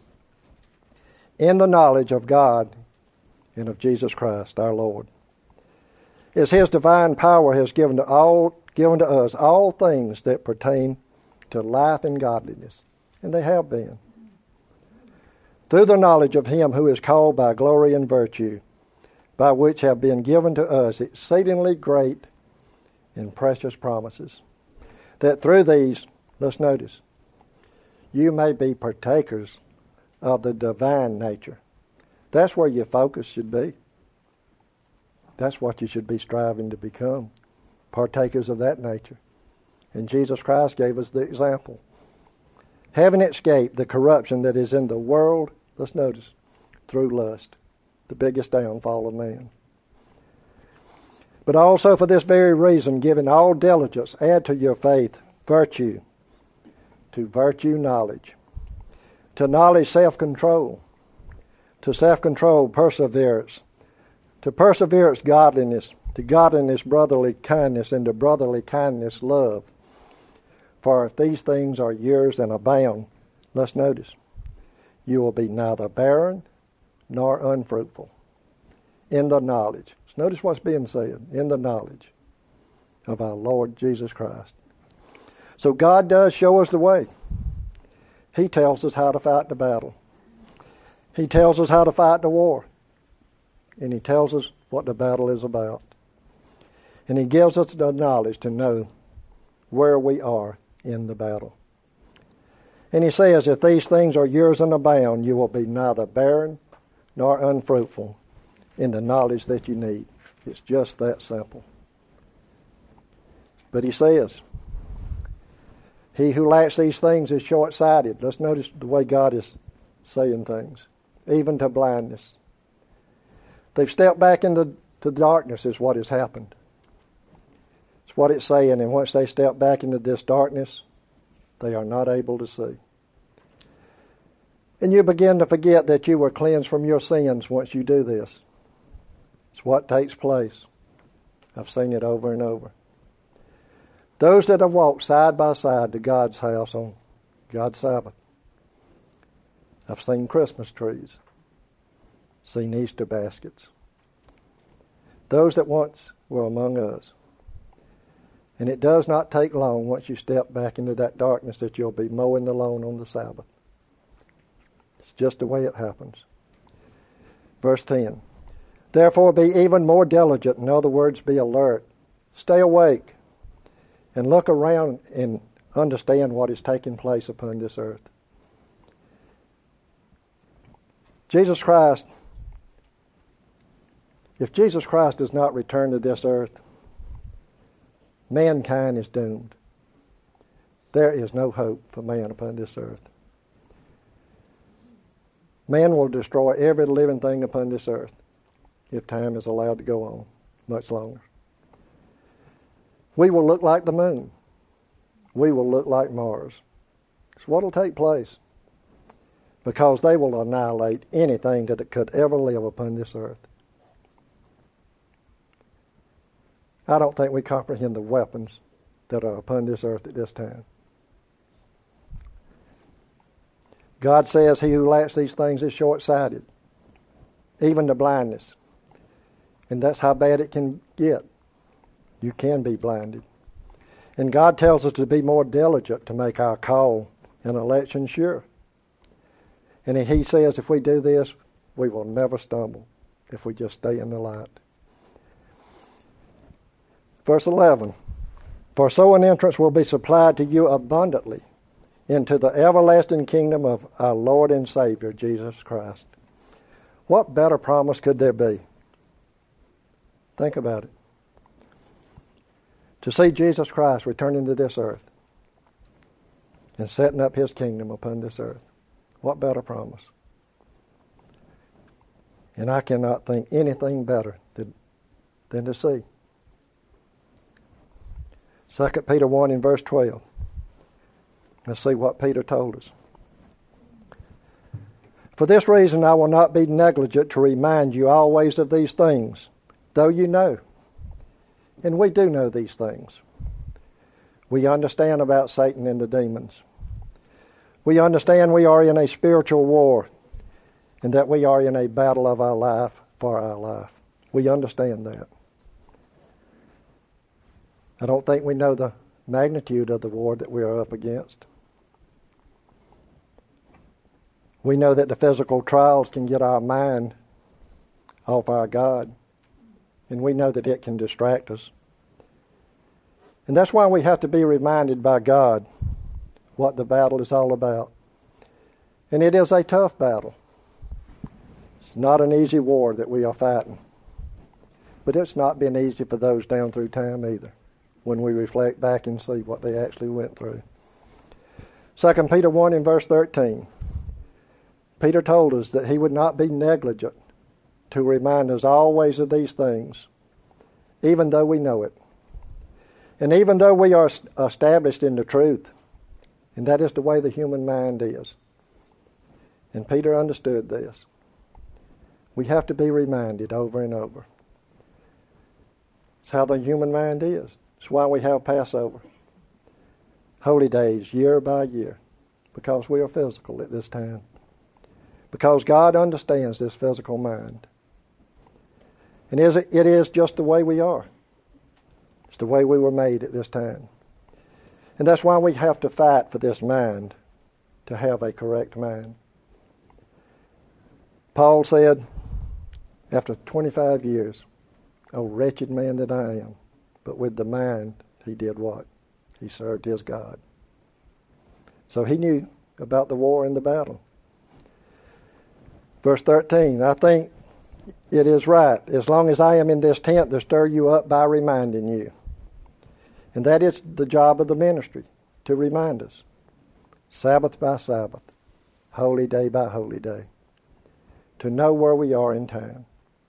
In the knowledge of God and of Jesus Christ, our Lord. As his divine power has given to all given to us all things that pertain to life and godliness. And they have been. Through the knowledge of him who is called by glory and virtue, by which have been given to us exceedingly great and precious promises, that through these, let's notice, you may be partakers of the divine nature. That's where your focus should be. That's what you should be striving to become, partakers of that nature. And Jesus Christ gave us the example. Having escaped the corruption that is in the world, let's notice, through lust, the biggest downfall of man. But also for this very reason, giving all diligence, add to your faith virtue, to virtue knowledge, to knowledge self-control, to self-control perseverance, to perseverance godliness, to godliness brotherly kindness, and to brotherly kindness love. For if these things are yours and abound, let's notice, you will be neither barren nor unfruitful in the knowledge. Notice what's being said, in the knowledge of our Lord Jesus Christ. So God does show us the way. He tells us how to fight the battle. He tells us how to fight the war. And he tells us what the battle is about. And he gives us the knowledge to know where we are in the battle. And he says, if these things are yours and abound, you will be neither barren nor unfruitful in the knowledge that you need. It's just that simple. But he says, he who lacks these things is short-sighted. Let's notice the way God is saying things, even to blindness. They've stepped back into to darkness is what has happened. It's what it's saying, and once they step back into this darkness, they are not able to see. And you begin to forget that you were cleansed from your sins once you do this. It's what takes place. I've seen it over and over. Those that have walked side by side to God's house on God's Sabbath. I've seen Christmas trees, seen Easter baskets. Those that once were among us. And it does not take long once you step back into that darkness that you'll be mowing the lawn on the Sabbath. It's just the way it happens. Verse ten. Therefore be even more diligent, in other words, be alert. Stay awake and look around and understand what is taking place upon this earth. Jesus Christ, if Jesus Christ does not return to this earth, mankind is doomed. There is no hope for man upon this earth. Man will destroy every living thing upon this earth if time is allowed to go on much longer. We will look like the moon. We will look like Mars. It's what will take place because they will annihilate anything that could ever live upon this earth. I don't think we comprehend the weapons that are upon this earth at this time. God says he who lacks these things is short-sighted, even to blindness. And that's how bad it can get. You can be blinded. And God tells us to be more diligent to make our call and election sure. And he says if we do this, we will never stumble if we just stay in the light. Verse eleven, for so an entrance will be supplied to you abundantly into the everlasting kingdom of our Lord and Savior, Jesus Christ. What better promise could there be? Think about it. To see Jesus Christ returning to this earth and setting up his kingdom upon this earth. What better promise? And I cannot think anything better than, than to see. Second Peter one in verse twelve. Let's see what Peter told us. For this reason I will not be negligent to remind you always of these things, though you know. And we do know these things. We understand about Satan and the demons. We understand we are in a spiritual war and that we are in a battle of our life for our life. We understand that. I don't think we know the magnitude of the war that we are up against. We know that the physical trials can get our mind off our God, and we know that it can distract us. And that's why we have to be reminded by God what the battle is all about. And it is a tough battle. It's not an easy war that we are fighting. But it's not been easy for those down through time either, when we reflect back and see what they actually went through. Second Peter one in verse thirteen. Peter told us that he would not be negligent to remind us always of these things, even though we know it. And even though we are established in the truth, and that is the way the human mind is. And Peter understood this. We have to be reminded over and over. It's how the human mind is. It's why we have Passover, holy days, year by year, because we are physical at this time. Because God understands this physical mind. And it is just the way we are. It's the way we were made at this time. And that's why we have to fight for this mind, to have a correct mind. Paul said, after twenty-five years, "O wretched man that I am," but with the mind, he did what? He served his God. So he knew about the war and the battle. Verse thirteen, I think it is right, as long as I am in this tent, to stir you up by reminding you. And that is the job of the ministry, to remind us. Sabbath by Sabbath, holy day by holy day. To know where we are in time.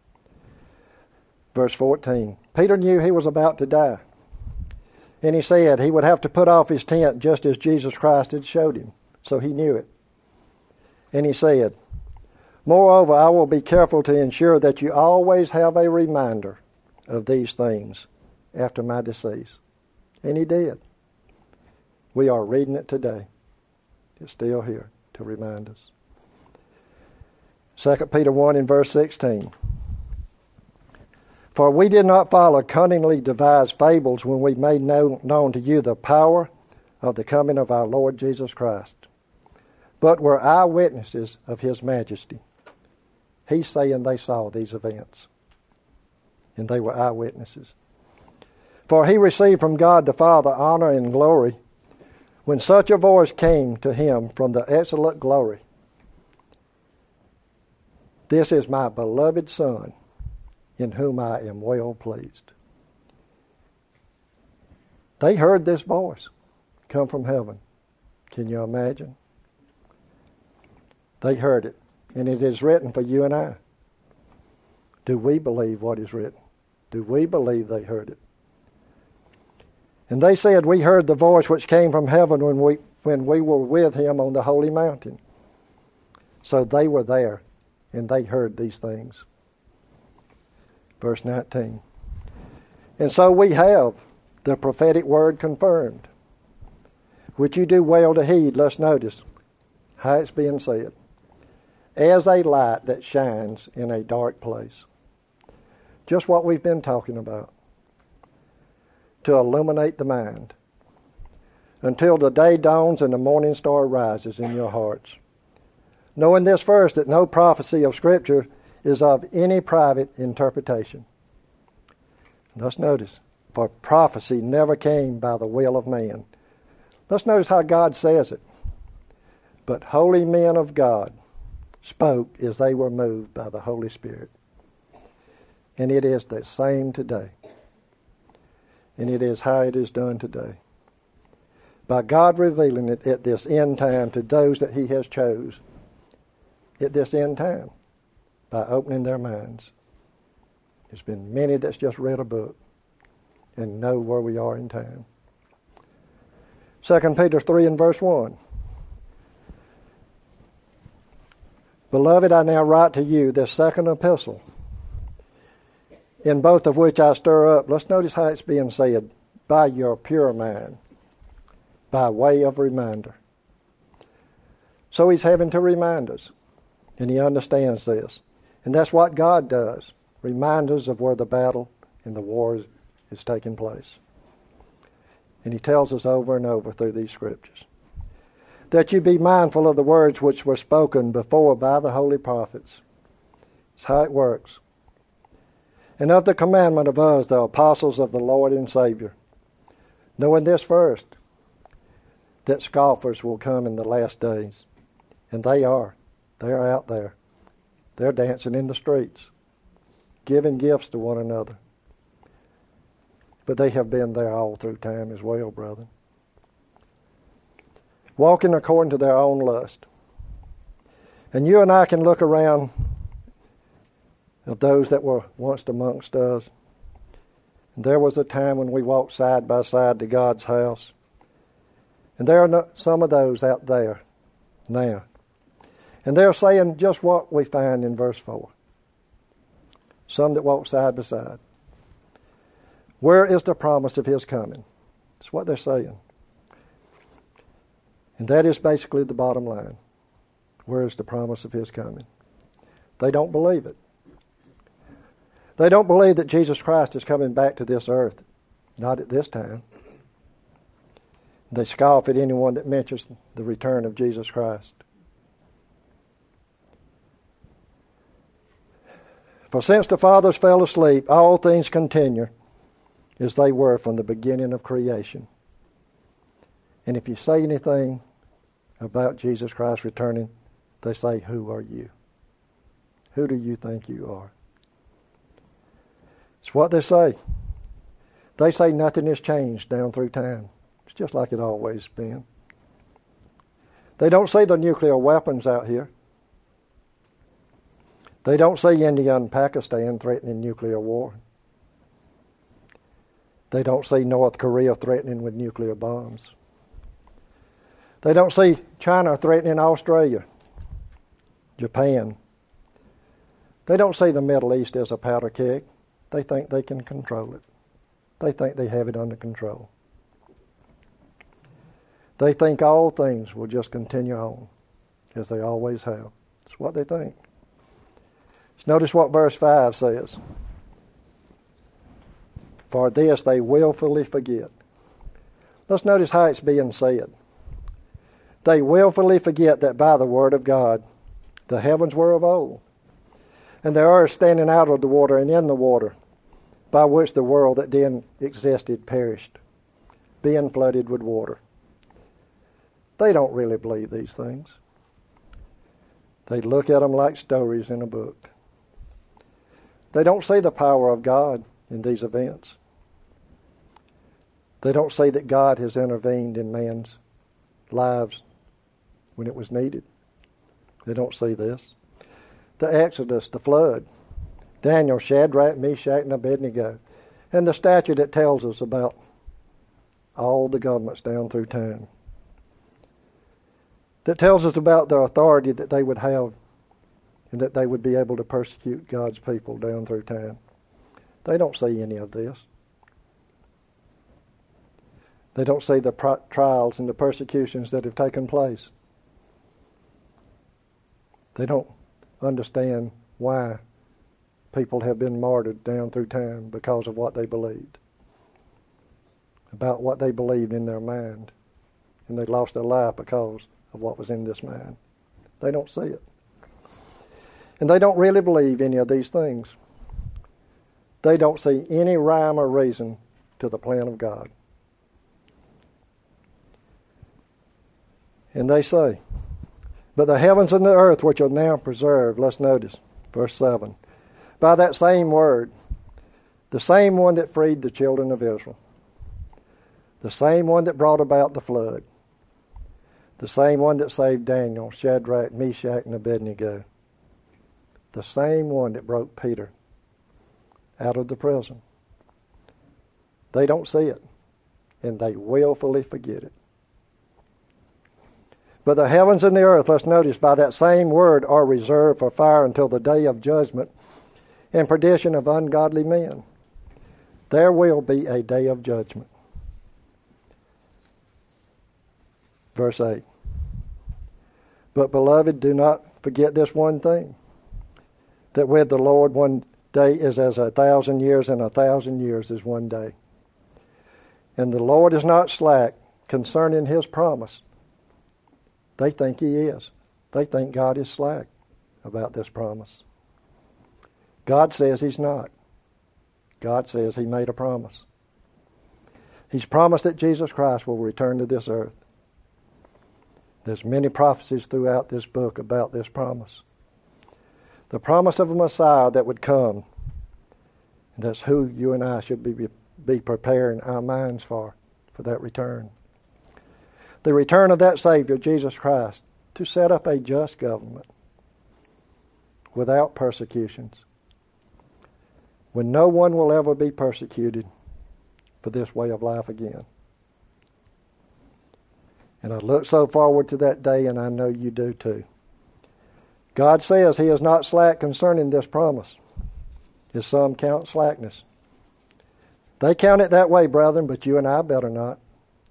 Verse fourteen, Peter knew he was about to die. And he said he would have to put off his tent just as Jesus Christ had showed him. So he knew it. And he said, moreover, I will be careful to ensure that you always have a reminder of these things after my decease. And he did. We are reading it today. It's still here to remind us. Second Peter one in verse sixteen. For we did not follow cunningly devised fables when we made known, known to you the power of the coming of our Lord Jesus Christ, but were eyewitnesses of his majesty. He's saying they saw these events, and they were eyewitnesses. For he received from God the Father honor and glory when such a voice came to him from the excellent glory. This is my beloved Son, in whom I am well pleased. They heard this voice come from heaven. Can you imagine? They heard it, and it is written for you and I. Do we believe what is written? Do we believe they heard it? And they said, we heard the voice which came from heaven when we when we were with him on the holy mountain. So they were there, and they heard these things. Verse nineteen. And so we have the prophetic word confirmed, which you do well to heed. Let's notice how it's being said. As a light that shines in a dark place, Just what we've been talking about. To illuminate the mind. Until the day dawns and the morning star rises in your hearts. Knowing this first, that no prophecy of Scripture is of any private interpretation. Let's notice, for prophecy never came by the will of man. Let's notice how God says it. But holy men of God spoke as they were moved by the Holy Spirit. And it is the same today. And it is how it is done today. By God revealing it at this end time to those that He has chose. At this end time. By opening their minds. There's been many that's just read a book and know where we are in time. Second Peter three and verse one. Beloved, I now write to you this second epistle, in both of which I stir up. Let's notice how it's being said. By your pure mind. By way of reminder. So he's having to remind us. And he understands this. And that's what God does. Remind us of where the battle and the war is, is taking place. And he tells us over and over through these scriptures. That you be mindful of the words which were spoken before by the holy prophets. That's how it works. And of the commandment of us, the apostles of the Lord and Savior. Knowing this first, that scoffers will come in the last days. And they are. They are out there. They're dancing in the streets, giving gifts to one another. But they have been there all through time as well, brother. Walking according to their own lust. And you and I can look around of those that were once amongst us. And there was a time when we walked side by side to God's house. And there are no, some of those out there now. And they're saying just what we find in verse four. Some that walk side by side. Where is the promise of His coming? That's what they're saying. And that is basically the bottom line. Where is the promise of His coming? They don't believe it. They don't believe that Jesus Christ is coming back to this earth. Not at this time. They scoff at anyone that mentions the return of Jesus Christ. For since the fathers fell asleep, all things continue as they were from the beginning of creation. And if you say anything about Jesus Christ returning, they say, who are you? Who do you think you are? It's what they say. They say nothing has changed down through time. It's just like it always been. They don't see the nuclear weapons out here. They don't see India and Pakistan threatening nuclear war. They don't see North Korea threatening with nuclear bombs. They don't see China threatening Australia, Japan. They don't see the Middle East as a powder keg. They think they can control it. They think they have it under control. They think all things will just continue on as they always have. That's what they think. Notice what verse five says. For this they willfully forget. Let's notice how it's being said. They willfully forget that by the word of God the heavens were of old, and the earth standing out of the water and in the water, by which the world that then existed perished, being flooded with water. They don't really believe these things. They look at them like stories in a book. They don't see the power of God in these events. They don't see that God has intervened in man's lives when it was needed. They don't see this. The Exodus, the flood, Daniel, Shadrach, Meshach, and Abednego, and the statue that tells us about all the governments down through time. That tells us about the authority that they would have and that they would be able to persecute God's people down through time. They don't see any of this. They don't see the pro- trials and the persecutions that have taken place. They don't understand why people have been martyred down through time because of what they believed, about what they believed in their mind, and they lost their life because of what was in this mind. They don't see it. And they don't really believe any of these things. They don't see any rhyme or reason to the plan of God. And they say, but the heavens and the earth which are now preserved, let's notice, verse seven, by that same word, the same one that freed the children of Israel, the same one that brought about the flood, the same one that saved Daniel, Shadrach, Meshach, and Abednego, the same one that broke Peter out of the prison. They don't see it, and they willfully forget it. But the heavens and the earth, let's notice, by that same word are reserved for fire until the day of judgment and perdition of ungodly men. There will be a day of judgment. Verse eight. But beloved, do not forget this one thing, that with the Lord one day is as a thousand years, and a thousand years is one day. And the Lord is not slack concerning his promise. They think he is. They think God is slack about this promise. God says he's not. God says he made a promise. He's promised that Jesus Christ will return to this earth. There's many prophecies throughout this book about this promise. The promise of a Messiah that would come. And that's who you and I should be, be preparing our minds for, for that return. The return of that Savior, Jesus Christ, to set up a just government without persecutions, when no one will ever be persecuted for this way of life again. And I look so forward to that day, and I know you do too. God says he is not slack concerning this promise, as some count slackness. They count it that way, brethren, but you and I better not.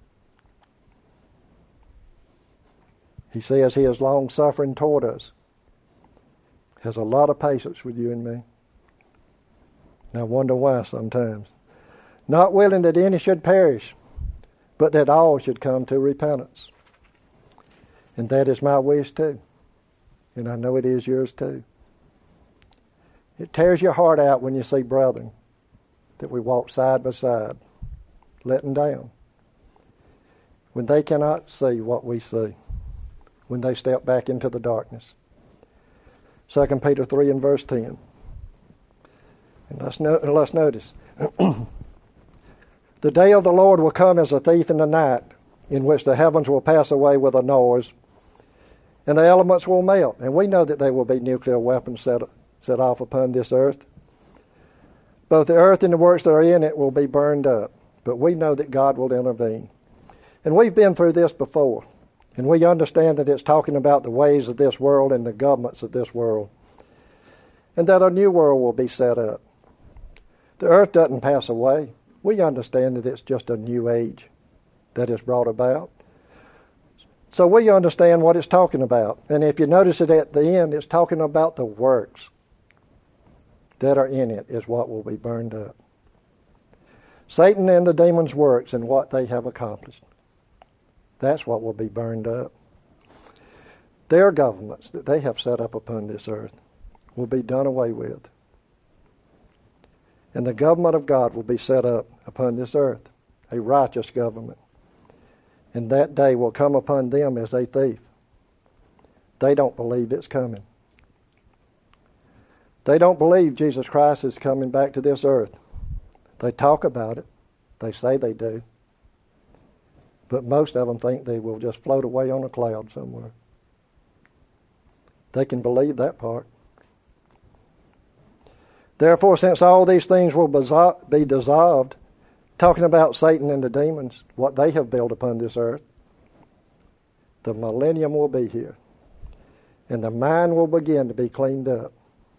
He says he is long-suffering toward us, has a lot of patience with you and me. And I wonder why sometimes. Not willing that any should perish, but that all should come to repentance. And that is my wish too. And I know it is yours too. It tears your heart out when you see brethren that we walk side by side, letting down, when they cannot see what we see, when they step back into the darkness. Second Peter three and verse ten. And let's, no, let's notice. The day of the Lord will come as a thief in the night, in which the heavens will pass away with a noise, and the elements will melt. And we know that there will be nuclear weapons set, set off upon this earth. Both the earth and the works that are in it will be burned up. But we know that God will intervene. And we've been through this before. And we understand that it's talking about the ways of this world and the governments of this world. And that a new world will be set up. The earth doesn't pass away. We understand that it's just a new age that is brought about. So we understand what it's talking about. And if you notice it at the end, it's talking about the works that are in it is what will be burned up. Satan and the demons' works and what they have accomplished. That's what will be burned up. Their governments that they have set up upon this earth will be done away with. And the government of God will be set up upon this earth, a righteous government. And that day will come upon them as a thief. They don't believe it's coming. They don't believe Jesus Christ is coming back to this earth. They talk about it. They say they do. But most of them think they will just float away on a cloud somewhere. They can believe that part. Therefore, since all these things will be dissolved, talking about Satan and the demons, what they have built upon this earth, the millennium will be here. And the mind will begin to be cleaned up.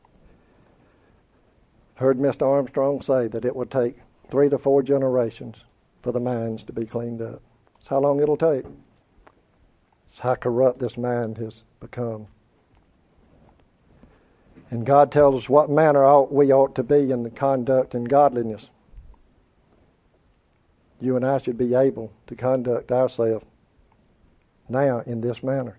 I've heard Mister Armstrong say that it would take three to four generations for the minds to be cleaned up. That's how long it'll take. It's how corrupt this mind has become. And God tells us what manner ought we ought to be in the conduct and godliness. You and I should be able to conduct ourselves now in this manner.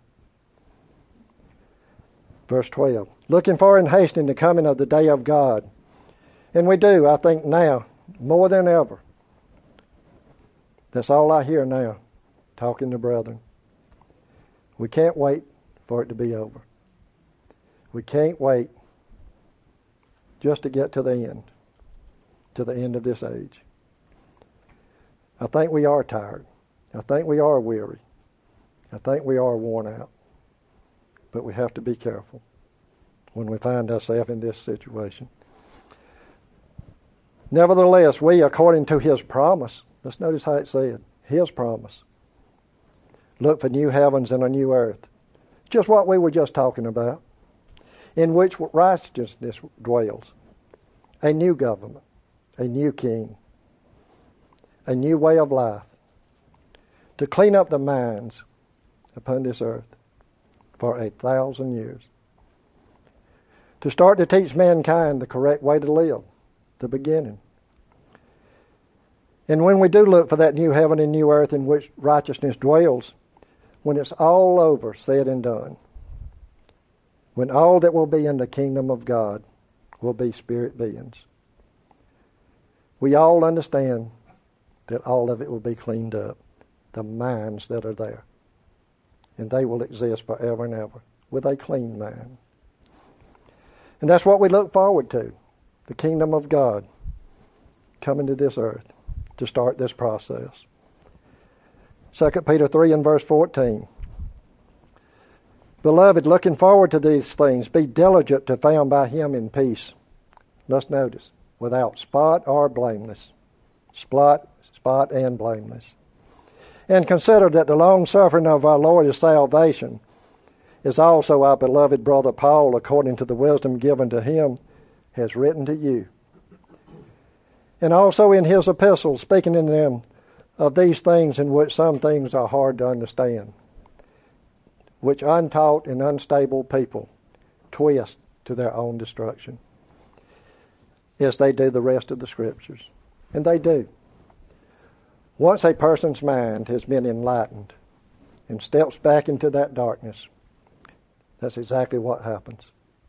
Verse twelve, looking for and hastening the coming of the day of God. And we do, I think, now, more than ever. That's all I hear now, talking to brethren. We can't wait for it to be over. We can't wait just to get to the end, to the end of this age. I think we are tired. I think we are weary. I think we are worn out. But we have to be careful when we find ourselves in this situation. Nevertheless, we, according to his promise, let's notice how it said, his promise, look for new heavens and a new earth. Just what we were just talking about, in which righteousness dwells. A new government, a new king, a new way of life, to clean up the minds upon this earth for a thousand years. To start to teach mankind the correct way to live, the beginning. And when we do look for that new heaven and new earth in which righteousness dwells, when it's all over, said and done, when all that will be in the kingdom of God will be spirit beings, we all understand that all of it will be cleaned up, the minds that are there. And they will exist forever and ever with a clean mind. And that's what we look forward to, the kingdom of God coming to this earth to start this process. Second Peter three and verse fourteen. Beloved, looking forward to these things, be diligent to found by him in peace. Let's notice, without spot or blameless. Spot, spot and blameless. And consider that the long suffering of our Lord is salvation, is also our beloved brother Paul, according to the wisdom given to him, has written to you. And also in his epistles, speaking in them of these things in which some things are hard to understand, which untaught and unstable people twist to their own destruction, as they do the rest of the Scriptures. And they do. Once a person's mind has been enlightened and steps back into that darkness, that's exactly what happens.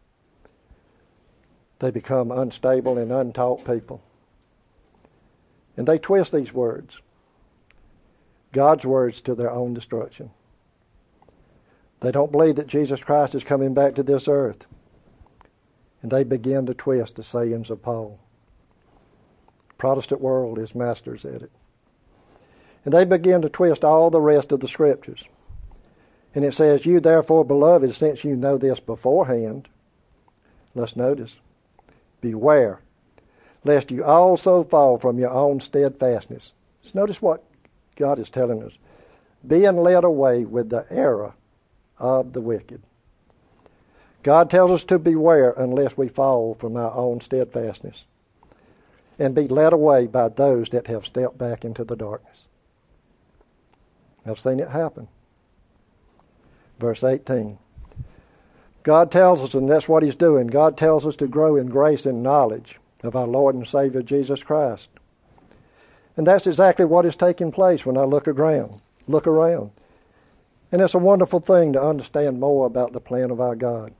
They become unstable and untaught people. And they twist these words, God's words, to their own destruction. They don't believe that Jesus Christ is coming back to this earth. And they begin to twist the sayings of Paul. The Protestant world is masters at it. And they begin to twist all the rest of the Scriptures. And it says, you therefore, beloved, since you know this beforehand, let's notice, beware, lest you also fall from your own steadfastness. Let's notice what God is telling us. Being led away with the error of the wicked. God tells us to beware unless we fall from our own steadfastness and be led away by those that have stepped back into the darkness. I've seen it happen. Verse eighteen. God tells us, and that's what he's doing, God tells us to grow in grace and knowledge of our Lord and Savior Jesus Christ. And that's exactly what is taking place when I look around. Look around. And it's a wonderful thing to understand more about the plan of our God.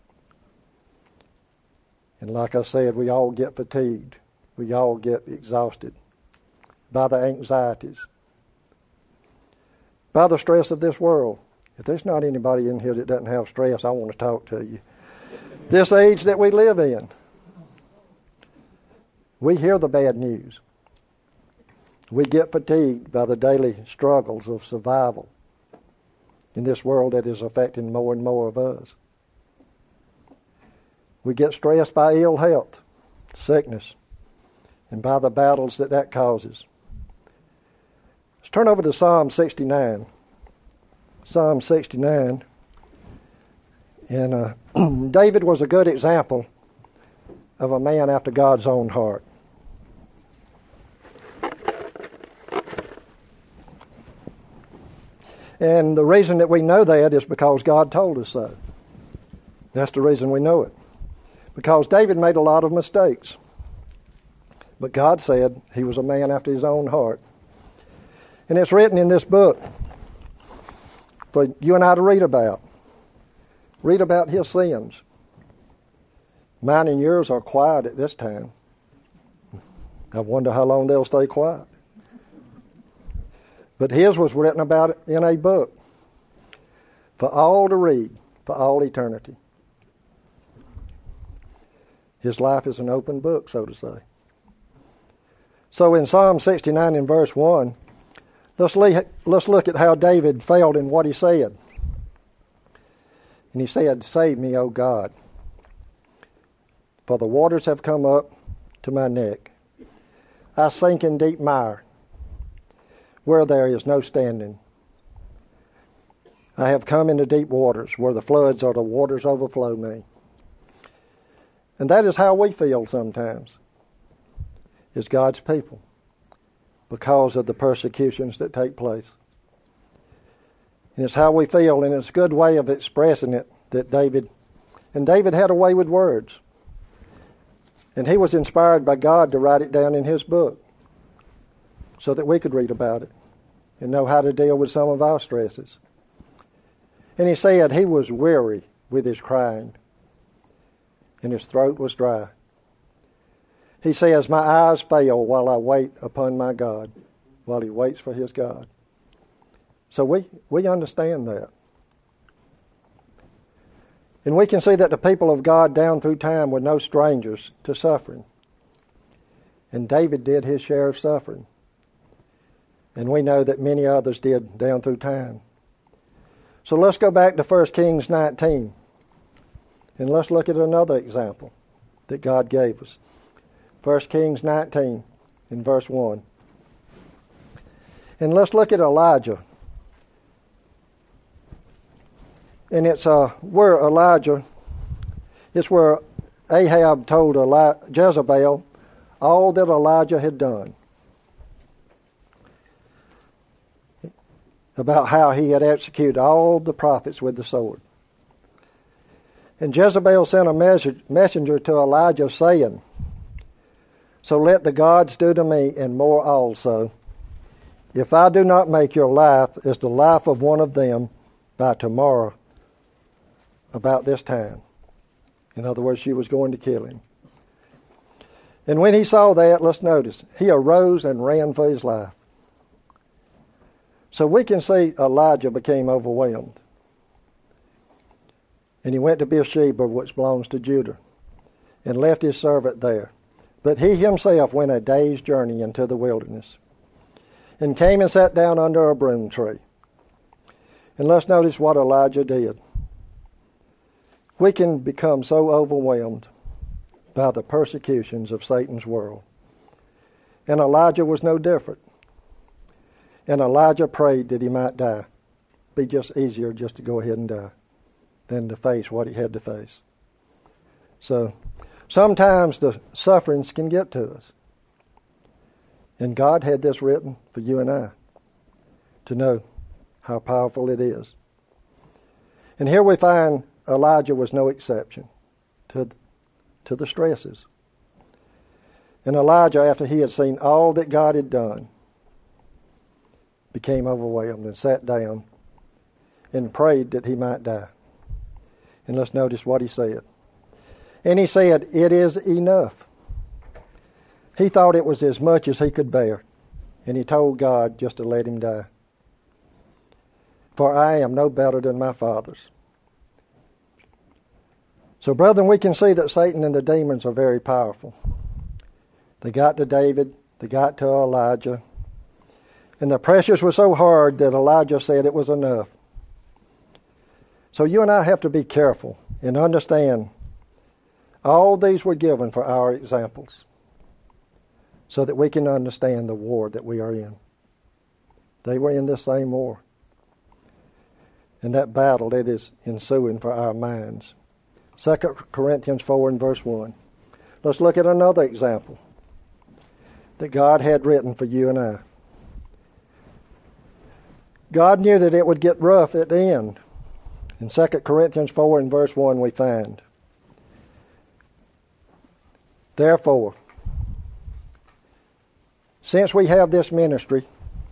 And like I said, we all get fatigued. We all get exhausted by the anxieties, by the stress of this world. If there's not anybody in here that doesn't have stress, I want to talk to you. This age that we live in, we hear the bad news. We get fatigued by the daily struggles of survival in this world that is affecting more and more of us. We get stressed by ill health, sickness, and by the battles that that causes. Let's turn over to Psalm sixty-nine. Psalm sixty-nine. And uh, David was a good example of a man after God's own heart. And the reason that we know that is because God told us so. That's the reason we know it. because David made a lot of mistakes. But God said he was a man after his own heart. And it's written in this book for you and I to read about. Read about his sins. Mine and yours are quiet at this time. I wonder how long they'll stay quiet. But his was written about in a book for all to read, for all eternity. His life is an open book, so to say. So in Psalm sixty-nine in verse one, let's, le- let's look at how David failed in what he said. And he said, "Save me, O God, for the waters have come up to my neck. I sink in deep mire, where there is no standing. I have come into deep waters, where the floods or the waters overflow me." And that is how we feel sometimes, as God's people, because of the persecutions that take place. And it's how we feel, and it's a good way of expressing it that David, and David had a way with words. And he was inspired by God to write it down in his book so that we could read about it and know how to deal with some of our stresses. And he said he was weary with his crying, and his throat was dry. He says, "My eyes fail while I wait upon my God," while he waits for his God. So we, we understand that. And we can see that the people of God down through time were no strangers to suffering. And David did his share of suffering. And we know that many others did down through time. So let's go back to First Kings nineteen. And let's look at another example that God gave us. First Kings nineteen in verse one. And let's look at Elijah. And it's uh, where Elijah, it's where Ahab told Eli- Jezebel all that Elijah had done, about how he had executed all the prophets with the sword. And Jezebel sent a message, messenger to Elijah saying, "So let the gods do to me and more also, if I do not make your life as the life of one of them by tomorrow about this time." In other words, she was going to kill him. And when he saw that, let's notice, he arose and ran for his life. So we can see Elijah became overwhelmed. And he went to Beersheba, which belongs to Judah, and left his servant there. But he himself went a day's journey into the wilderness, and came and sat down under a broom tree. And let's notice what Elijah did. We can become so overwhelmed by the persecutions of Satan's world. And Elijah was no different. And Elijah prayed that he might die. Be just easier just to go ahead and die than to face what he had to face. So sometimes the sufferings can get to us. And God had this written for you and I to know how powerful it is. And here we find Elijah was no exception to, to the stresses. And Elijah, after he had seen all that God had done, became overwhelmed and sat down and prayed that he might die. And let's notice what he said. And he said, "It is enough." He thought it was as much as he could bear. And he told God just to let him die. "For I am no better than my fathers." So, brethren, we can see that Satan and the demons are very powerful. They got to David. They got to Elijah. And the pressures were so hard that Elijah said it was enough. So you and I have to be careful and understand all these were given for our examples so that we can understand the war that we are in. They were in the same war. And that battle that is ensuing for our minds. Second Corinthians four and verse one. Let's look at another example that God had written for you and I. God knew that it would get rough at the end. In Second Corinthians four and verse one we find, Therefore, since we have this ministry,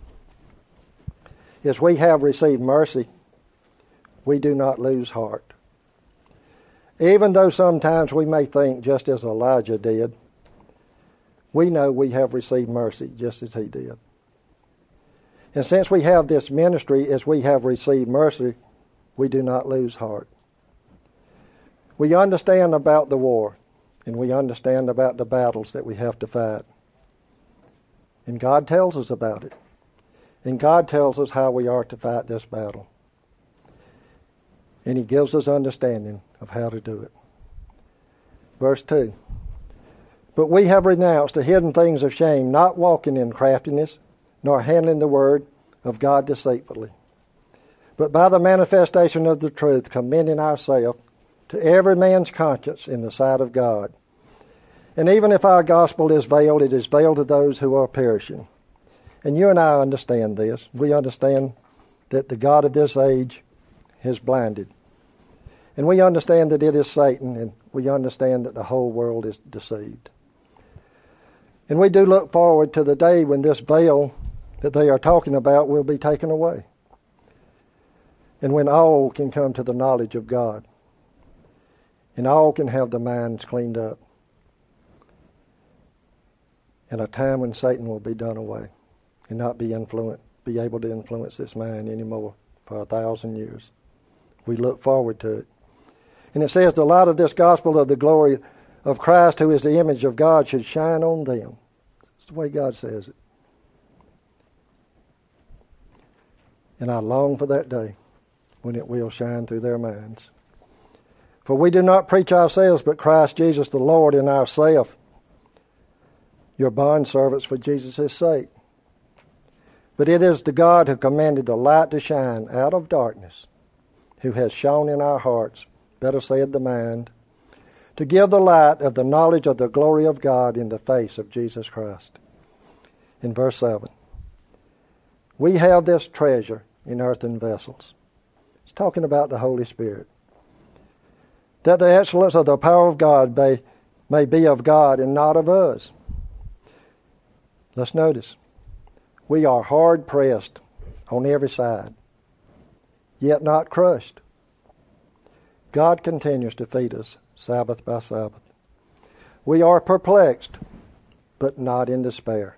as we have received mercy, we do not lose heart. Even though sometimes we may think just as Elijah did, we know we have received mercy just as he did. And since we have this ministry as we have received mercy, we do not lose heart. We understand about the war, and we understand about the battles that we have to fight. And God tells us about it. And God tells us how we are to fight this battle. And he gives us understanding of how to do it. Verse two. But we have renounced the hidden things of shame, not walking in craftiness, nor handling the word of God deceitfully, but by the manifestation of the truth, commending ourselves to every man's conscience in the sight of God. And even if our gospel is veiled, it is veiled to those who are perishing. And you and I understand this. We understand that the God of this age is blinded. And we understand that it is Satan, and we understand that the whole world is deceived. And we do look forward to the day when this veil that they are talking about will be taken away. And when all can come to the knowledge of God. And all can have their minds cleaned up. And a time when Satan will be done away and not be influenced, be able to influence this mind anymore for a thousand years. We look forward to it. And it says, the light of this gospel of the glory of Christ, who is the image of God, should shine on them. That's the way God says it. And I long for that day when it will shine through their minds. For we do not preach ourselves, but Christ Jesus the Lord, and ourselves, your bondservants for Jesus' sake. But it is the God who commanded the light to shine out of darkness, who has shone in our hearts, better said the mind, to give the light of the knowledge of the glory of God in the face of Jesus Christ. In verse seven, we have this treasure in earthen vessels. It's talking about the Holy Spirit. That the excellence of the power of God may, may be of God and not of us. Let's notice, we are hard pressed on every side, yet not crushed. God continues to feed us Sabbath by Sabbath. We are perplexed, but not in despair.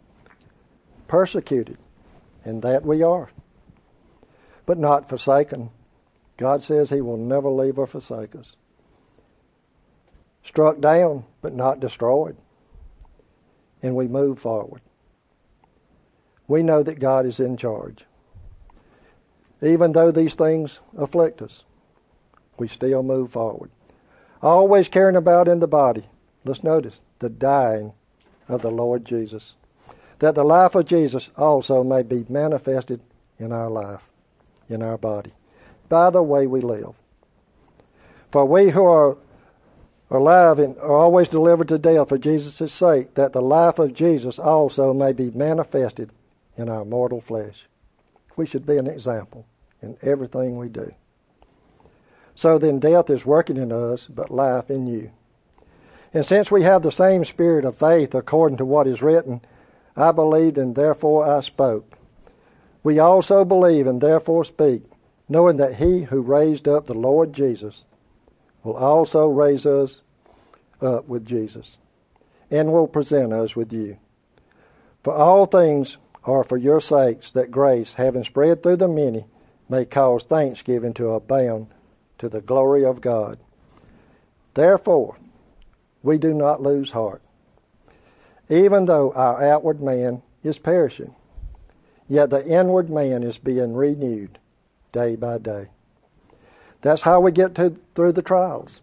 Persecuted, and that we are, but not forsaken. God says he will never leave or forsake us. Struck down, but not destroyed. And we move forward. We know that God is in charge. Even though these things afflict us, we still move forward. Always caring about in the body, let's notice, the dying of the Lord Jesus, that the life of Jesus also may be manifested in our life, in our body, by the way we live. For we who are alive and are always delivered to death for Jesus' sake, that the life of Jesus also may be manifested in our mortal flesh. We should be an example in everything we do. So then death is working in us, but life in you. And since we have the same spirit of faith according to what is written, I believed and therefore I spoke. We also believe and therefore speak, knowing that he who raised up the Lord Jesus will also raise us up with Jesus, and will present us with you. For all things are for your sakes, that grace, having spread through the many, may cause thanksgiving to abound to the glory of God. Therefore, we do not lose heart. Even though our outward man is perishing, yet the inward man is being renewed day by day. That's how we get to, through the trials.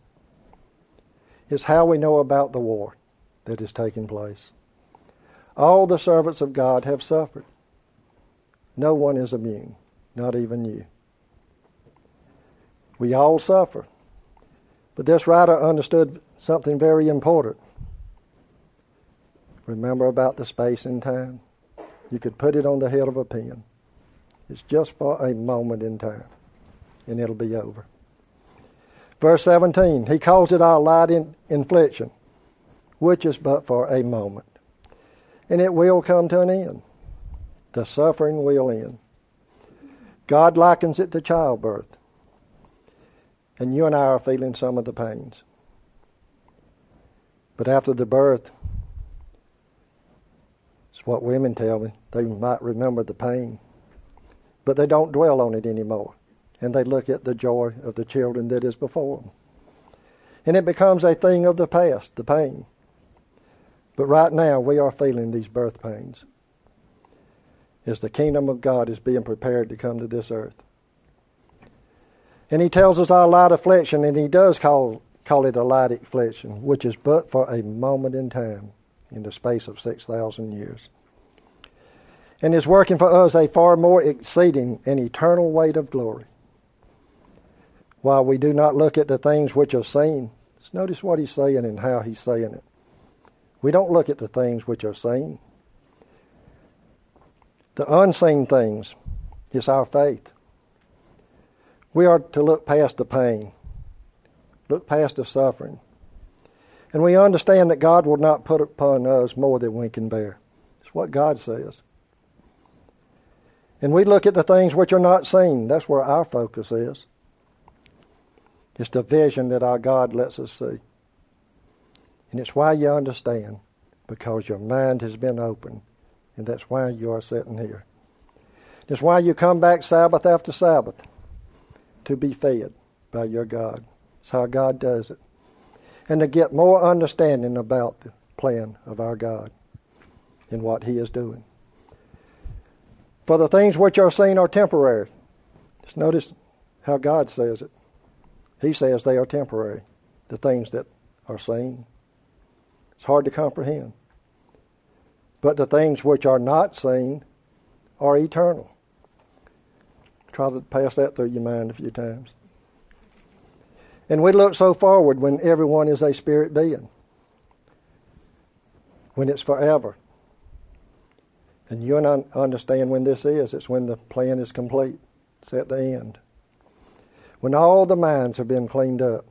It's how we know about the war that is taking place. All the servants of God have suffered. No one is immune, not even you. We all suffer. But this writer understood something very important. Remember about the space and time? You could put it on the head of a pin. It's just for a moment in time, and it'll be over. Verse seventeen, he calls it our light in infliction, which is but for a moment. And it will come to an end. The suffering will end. God likens it to childbirth. And you and I are feeling some of the pains. But after the birth, it's what women tell me, they might remember the pain. But they don't dwell on it anymore. And they look at the joy of the children that is before them. And it becomes a thing of the past, the pain. But right now we are feeling these birth pains as the kingdom of God is being prepared to come to this earth. And he tells us our light affliction, and he does call, call it a light affliction, which is but for a moment in time in the space of six thousand years. And is working for us a far more exceeding and eternal weight of glory. While we do not look at the things which are seen, just notice what he's saying and how he's saying it. We don't look at the things which are seen. The unseen things is our faith. We are to look past the pain, look past the suffering. And we understand that God will not put upon us more than we can bear. It's what God says. And we look at the things which are not seen. That's where our focus is. It's the vision that our God lets us see. And it's why you understand, because your mind has been opened. And that's why you are sitting here. It's why you come back Sabbath after Sabbath to be fed by your God. It's how God does it. And to get more understanding about the plan of our God and what he is doing. For the things which are seen are temporary. Just notice how God says it. He says they are temporary, the things that are seen. It's hard to comprehend. But the things which are not seen are eternal. Try to pass that through your mind a few times. And we look so forward when everyone is a spirit being. When it's forever. And you and I understand when this is. It's when the plan is complete. It's at the end. When all the minds have been cleaned up.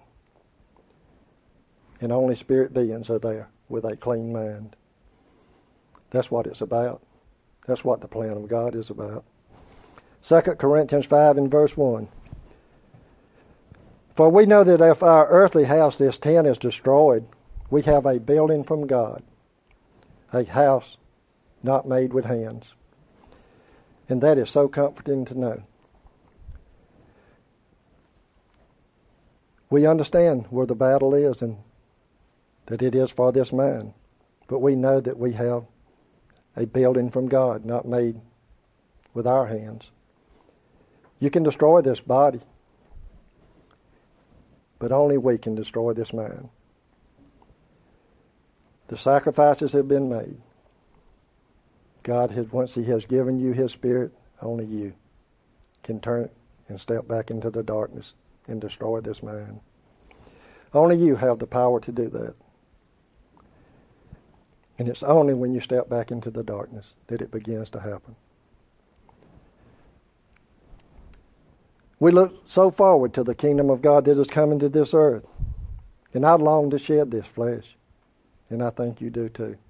And only spirit beings are there with a clean mind. That's what it's about. That's what the plan of God is about. Second Corinthians five and verse one. For we know that if our earthly house, this tent, is destroyed, we have a building from God, a house not made with hands. And that is so comforting to know. We understand where the battle is and that it is for this mind. But we know that we have a building from God, not made with our hands. You can destroy this body, but only we can destroy this mind. The sacrifices have been made. God has, once he has given you his spirit, only you can turn and step back into the darkness and destroy this mind. Only you have the power to do that. And it's only when you step back into the darkness that it begins to happen. We look so forward to the kingdom of God that is coming to this earth. And I long to shed this flesh. And I think you do too.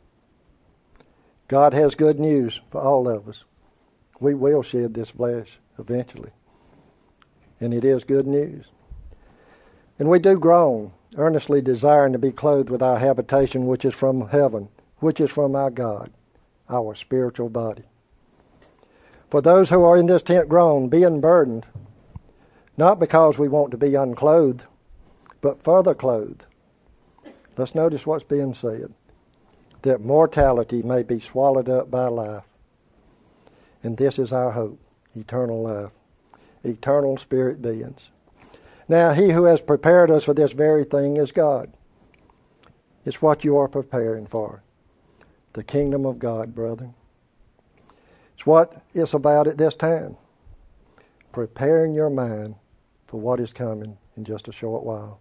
God has good news for all of us. We will shed this flesh eventually. And it is good news. And we do groan, earnestly desiring to be clothed with our habitation which is from heaven, which is from our God, our spiritual body. For those who are in this tent groan, being burdened, not because we want to be unclothed, but further clothed. Let's notice what's being said. That mortality may be swallowed up by life. And this is our hope, eternal life, eternal spirit beings. Now, he who has prepared us for this very thing is God. It's what you are preparing for. The kingdom of God, brethren. It's what it's about at this time. Preparing your mind for what is coming in just a short while.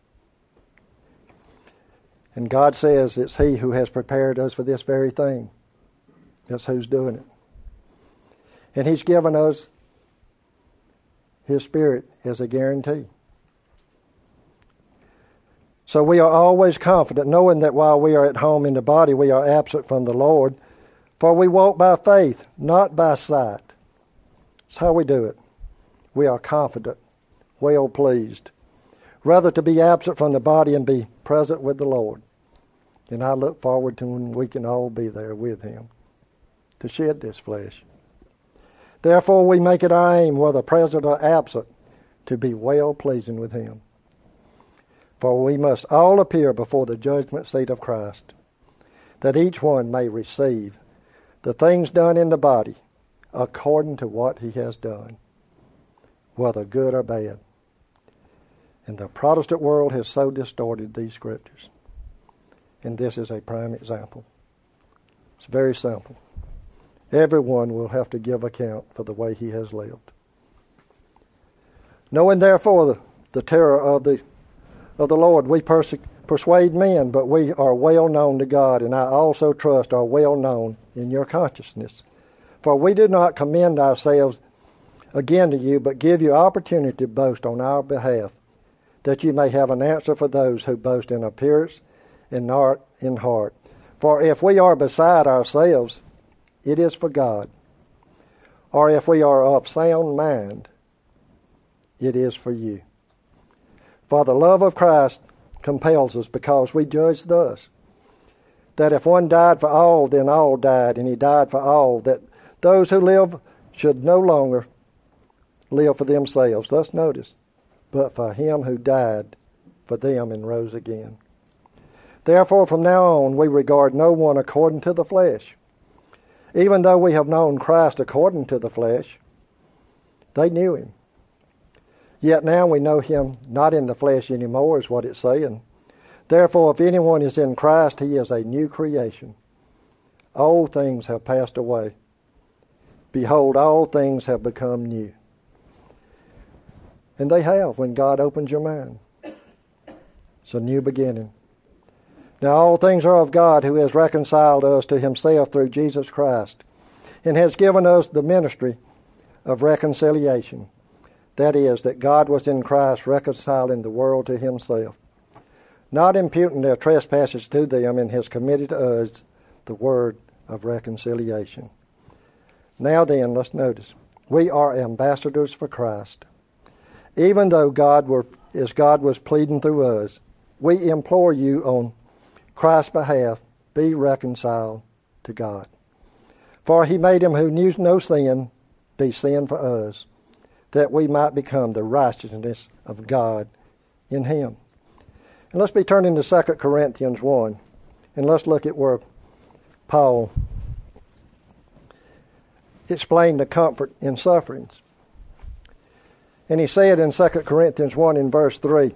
And God says it's he who has prepared us for this very thing. That's who's doing it. And he's given us his spirit as a guarantee. So we are always confident, knowing that while we are at home in the body, we are absent from the Lord. For we walk by faith, not by sight. That's how we do it. We are confident, well pleased. Rather to be absent from the body and be present with the Lord. And I look forward to when we can all be there with Him to shed this flesh. Therefore we make it our aim, whether present or absent, to be well pleasing with Him. For we must all appear before the judgment seat of Christ, that each one may receive the things done in the body according to what he has done, whether good or bad. And the Protestant world has so distorted these scriptures. And this is a prime example. It's very simple. Everyone will have to give account for the way he has lived. Knowing therefore the, the terror of the of the Lord, we perse- persuade men, but we are well known to God, and I also trust are well known in your consciousness. For we do not commend ourselves again to you, but give you opportunity to boast on our behalf, that you may have an answer for those who boast in appearance and not in heart. For if we are beside ourselves, it is for God. Or if we are of sound mind, it is for you. For the love of Christ compels us, because we judge thus, that if one died for all, then all died, and He died for all, that those who live should no longer live for themselves. Thus notice, but for Him who died for them and rose again. Therefore from now on we regard no one according to the flesh. Even though we have known Christ according to the flesh, they knew Him. Yet now we know Him not in the flesh anymore, is what it's saying. Therefore, if anyone is in Christ, he is a new creation. Old things have passed away. Behold, all things have become new. And they have when God opens your mind. It's a new beginning. Now all things are of God, who has reconciled us to Himself through Jesus Christ, and has given us the ministry of reconciliation. That is, that God was in Christ reconciling the world to Himself, not imputing their trespasses to them, and has committed to us the word of reconciliation. Now then, let's notice, we are ambassadors for Christ. Even though God were, as God was pleading through us, we implore you on Christ's behalf, be reconciled to God. For He made Him who knew no sin be sin for us, that we might become the righteousness of God in Him. And let's be turning to Second Corinthians one, and let's look at where Paul explained the comfort in sufferings. And he said in Second Corinthians one in verse three,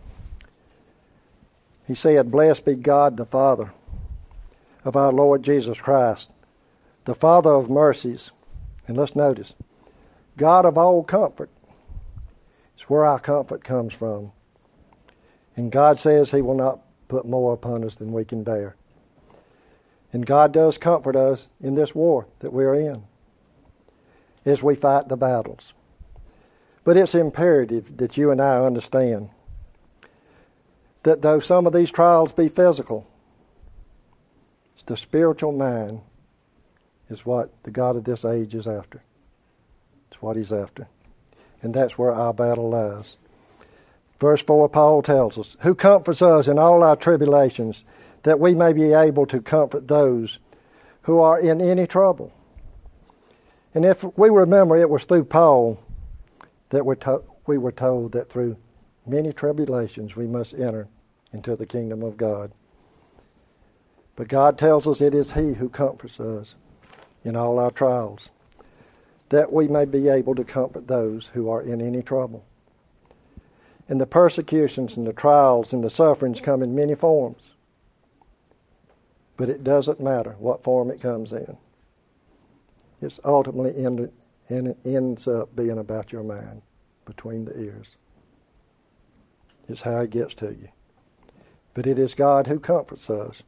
he said, Blessed be God the Father of our Lord Jesus Christ, the Father of mercies. And let's notice, God of all comfort. It's where our comfort comes from. And God says He will not put more upon us than we can bear. And God does comfort us in this war that we're in as we fight the battles. But it's imperative that you and I understand that though some of these trials be physical, it's the spiritual mind is what the God of this age is after. It's what He's after. And that's where our battle lies. Verse four, Paul tells us, who comforts us in all our tribulations, that we may be able to comfort those who are in any trouble. And if we remember, it was through Paul that we're to- we were told that through many tribulations we must enter into the kingdom of God. But God tells us it is He who comforts us in all our trials, that we may be able to comfort those who are in any trouble. And the persecutions and the trials and the sufferings come in many forms. But it doesn't matter what form it comes in. It's ultimately end, end, ends up being about your mind, between the ears. It's how He gets to you. But it is God who comforts us.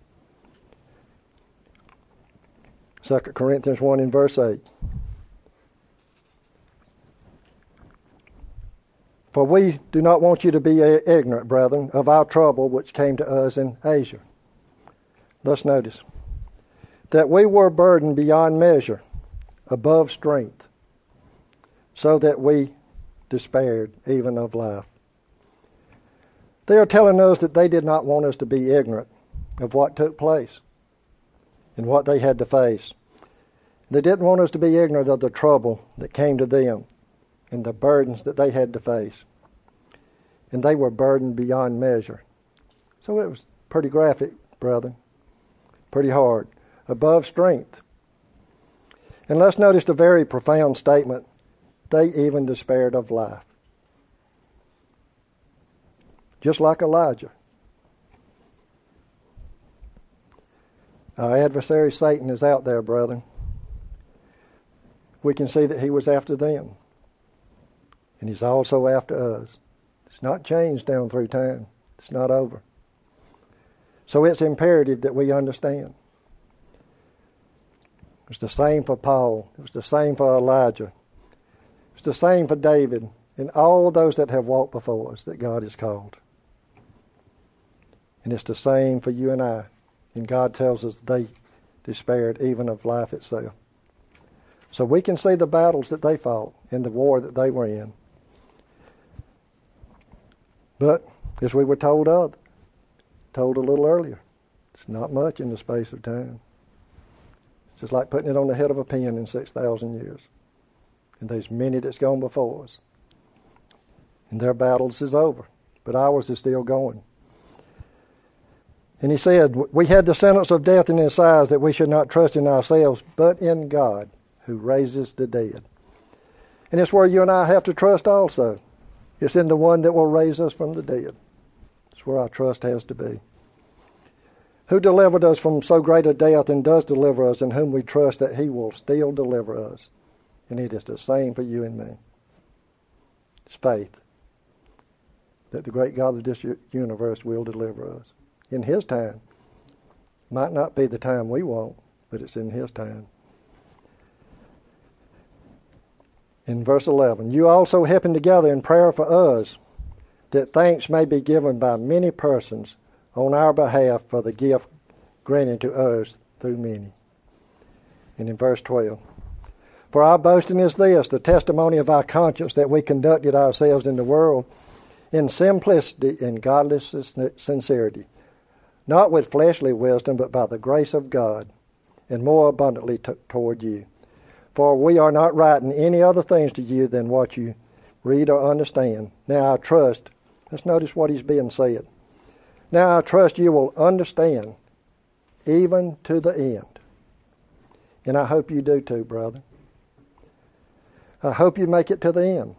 Second Corinthians one in verse eight. For we do not want you to be ignorant, brethren, of our trouble which came to us in Asia. Let's notice that we were burdened beyond measure, above strength, so that we despaired even of life. They are telling us that they did not want us to be ignorant of what took place and what they had to face. They didn't want us to be ignorant of the trouble that came to them and the burdens that they had to face. And they were burdened beyond measure. So it was pretty graphic, brethren. Pretty hard. Above strength. And let's notice the very profound statement. They even despaired of life. Just like Elijah. Our adversary Satan is out there, brethren. We can see that he was after them. And he's also after us. It's not changed down through time. It's not over. So it's imperative that we understand. It was the same for Paul. It was the same for Elijah. It was the same for David and all those that have walked before us that God has called. And it's the same for you and I. And God tells us they despaired even of life itself. So we can see the battles that they fought and the war that they were in. But, as we were told of, told a little earlier, it's not much in the space of time. It's just like putting it on the head of a pin in six thousand years. And there's many that's gone before us. And their battles is over. But ours is still going. And he said, we had the sentence of death in his eyes that we should not trust in ourselves, but in God, who raises the dead. And it's where you and I have to trust also. It's in the one that will raise us from the dead. It's where our trust has to be. Who delivered us from so great a death and does deliver us, in whom we trust that he will still deliver us. And it is the same for you and me. It's faith that the great God of this universe will deliver us. In his time. Might not be the time we want, but it's in his time. In verse eleven, you also helping together in prayer for us, that thanks may be given by many persons on our behalf for the gift granted to us through many. And in verse twelve, for our boasting is this, the testimony of our conscience, that we conducted ourselves in the world in simplicity and godly sincerity, not with fleshly wisdom, but by the grace of God, and more abundantly t- toward you. For we are not writing any other things to you than what you read or understand. Now I trust, let's notice what he's being said. Now I trust you will understand even to the end. And I hope you do too, brother. I hope you make it to the end.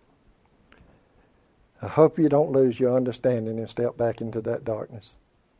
I hope you don't lose your understanding and step back into that darkness.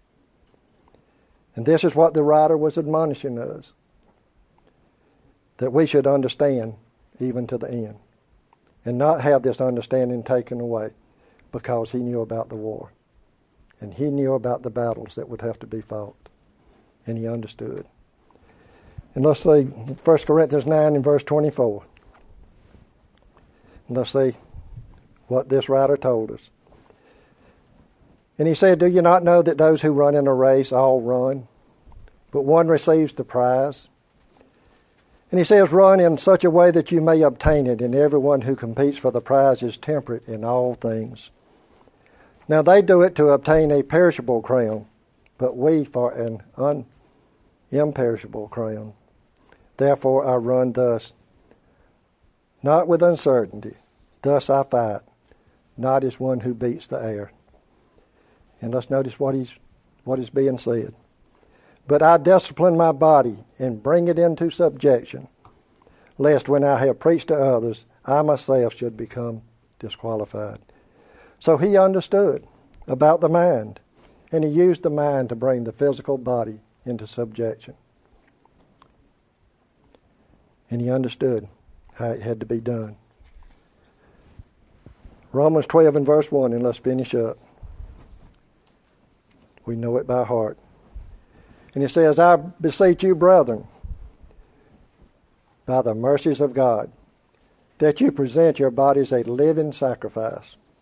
And this is what the writer was admonishing us. That we should understand even to the end. And not have this understanding taken away because he knew about the war. And he knew about the battles that would have to be fought. And he understood. And let's see First Corinthians nine and verse twenty-four. And let's see what this writer told us. And he said, do you not know that those who run in a race all run, but one receives the prize? And he says, run in such a way that you may obtain it, and everyone who competes for the prize is temperate in all things. Now they do it to obtain a perishable crown, but we for an un- imperishable crown. Therefore I run thus, not with uncertainty. Thus I fight, not as one who beats the air. And let's notice what he's what is being said. But I discipline my body and bring it into subjection, lest when I have preached to others, I myself should become disqualified. So he understood about the mind, and he used the mind to bring the physical body into subjection. And he understood how it had to be done. Romans twelve and verse one, and let's finish up. We know it by heart. And it says, I beseech you, brethren, by the mercies of God, that you present your bodies a living sacrifice,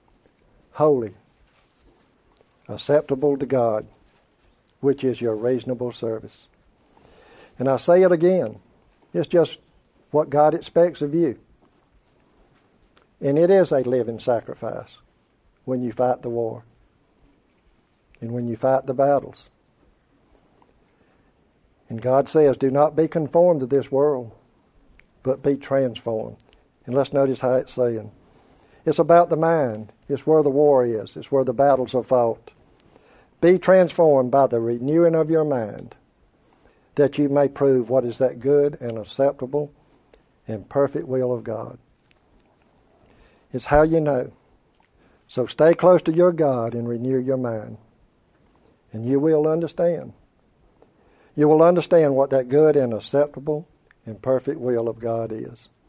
holy, acceptable to God, which is your reasonable service. And I say it again, it's just what God expects of you. And it is a living sacrifice when you fight the war and when you fight the battles. And God says, do not be conformed to this world, but be transformed. And let's notice how it's saying. It's about the mind. It's where the war is. It's where the battles are fought. Be transformed by the renewing of your mind, that you may prove what is that good and acceptable and perfect will of God. It's how you know. So stay close to your God and renew your mind. And you will understand. You will understand what that good and acceptable and perfect will of God is.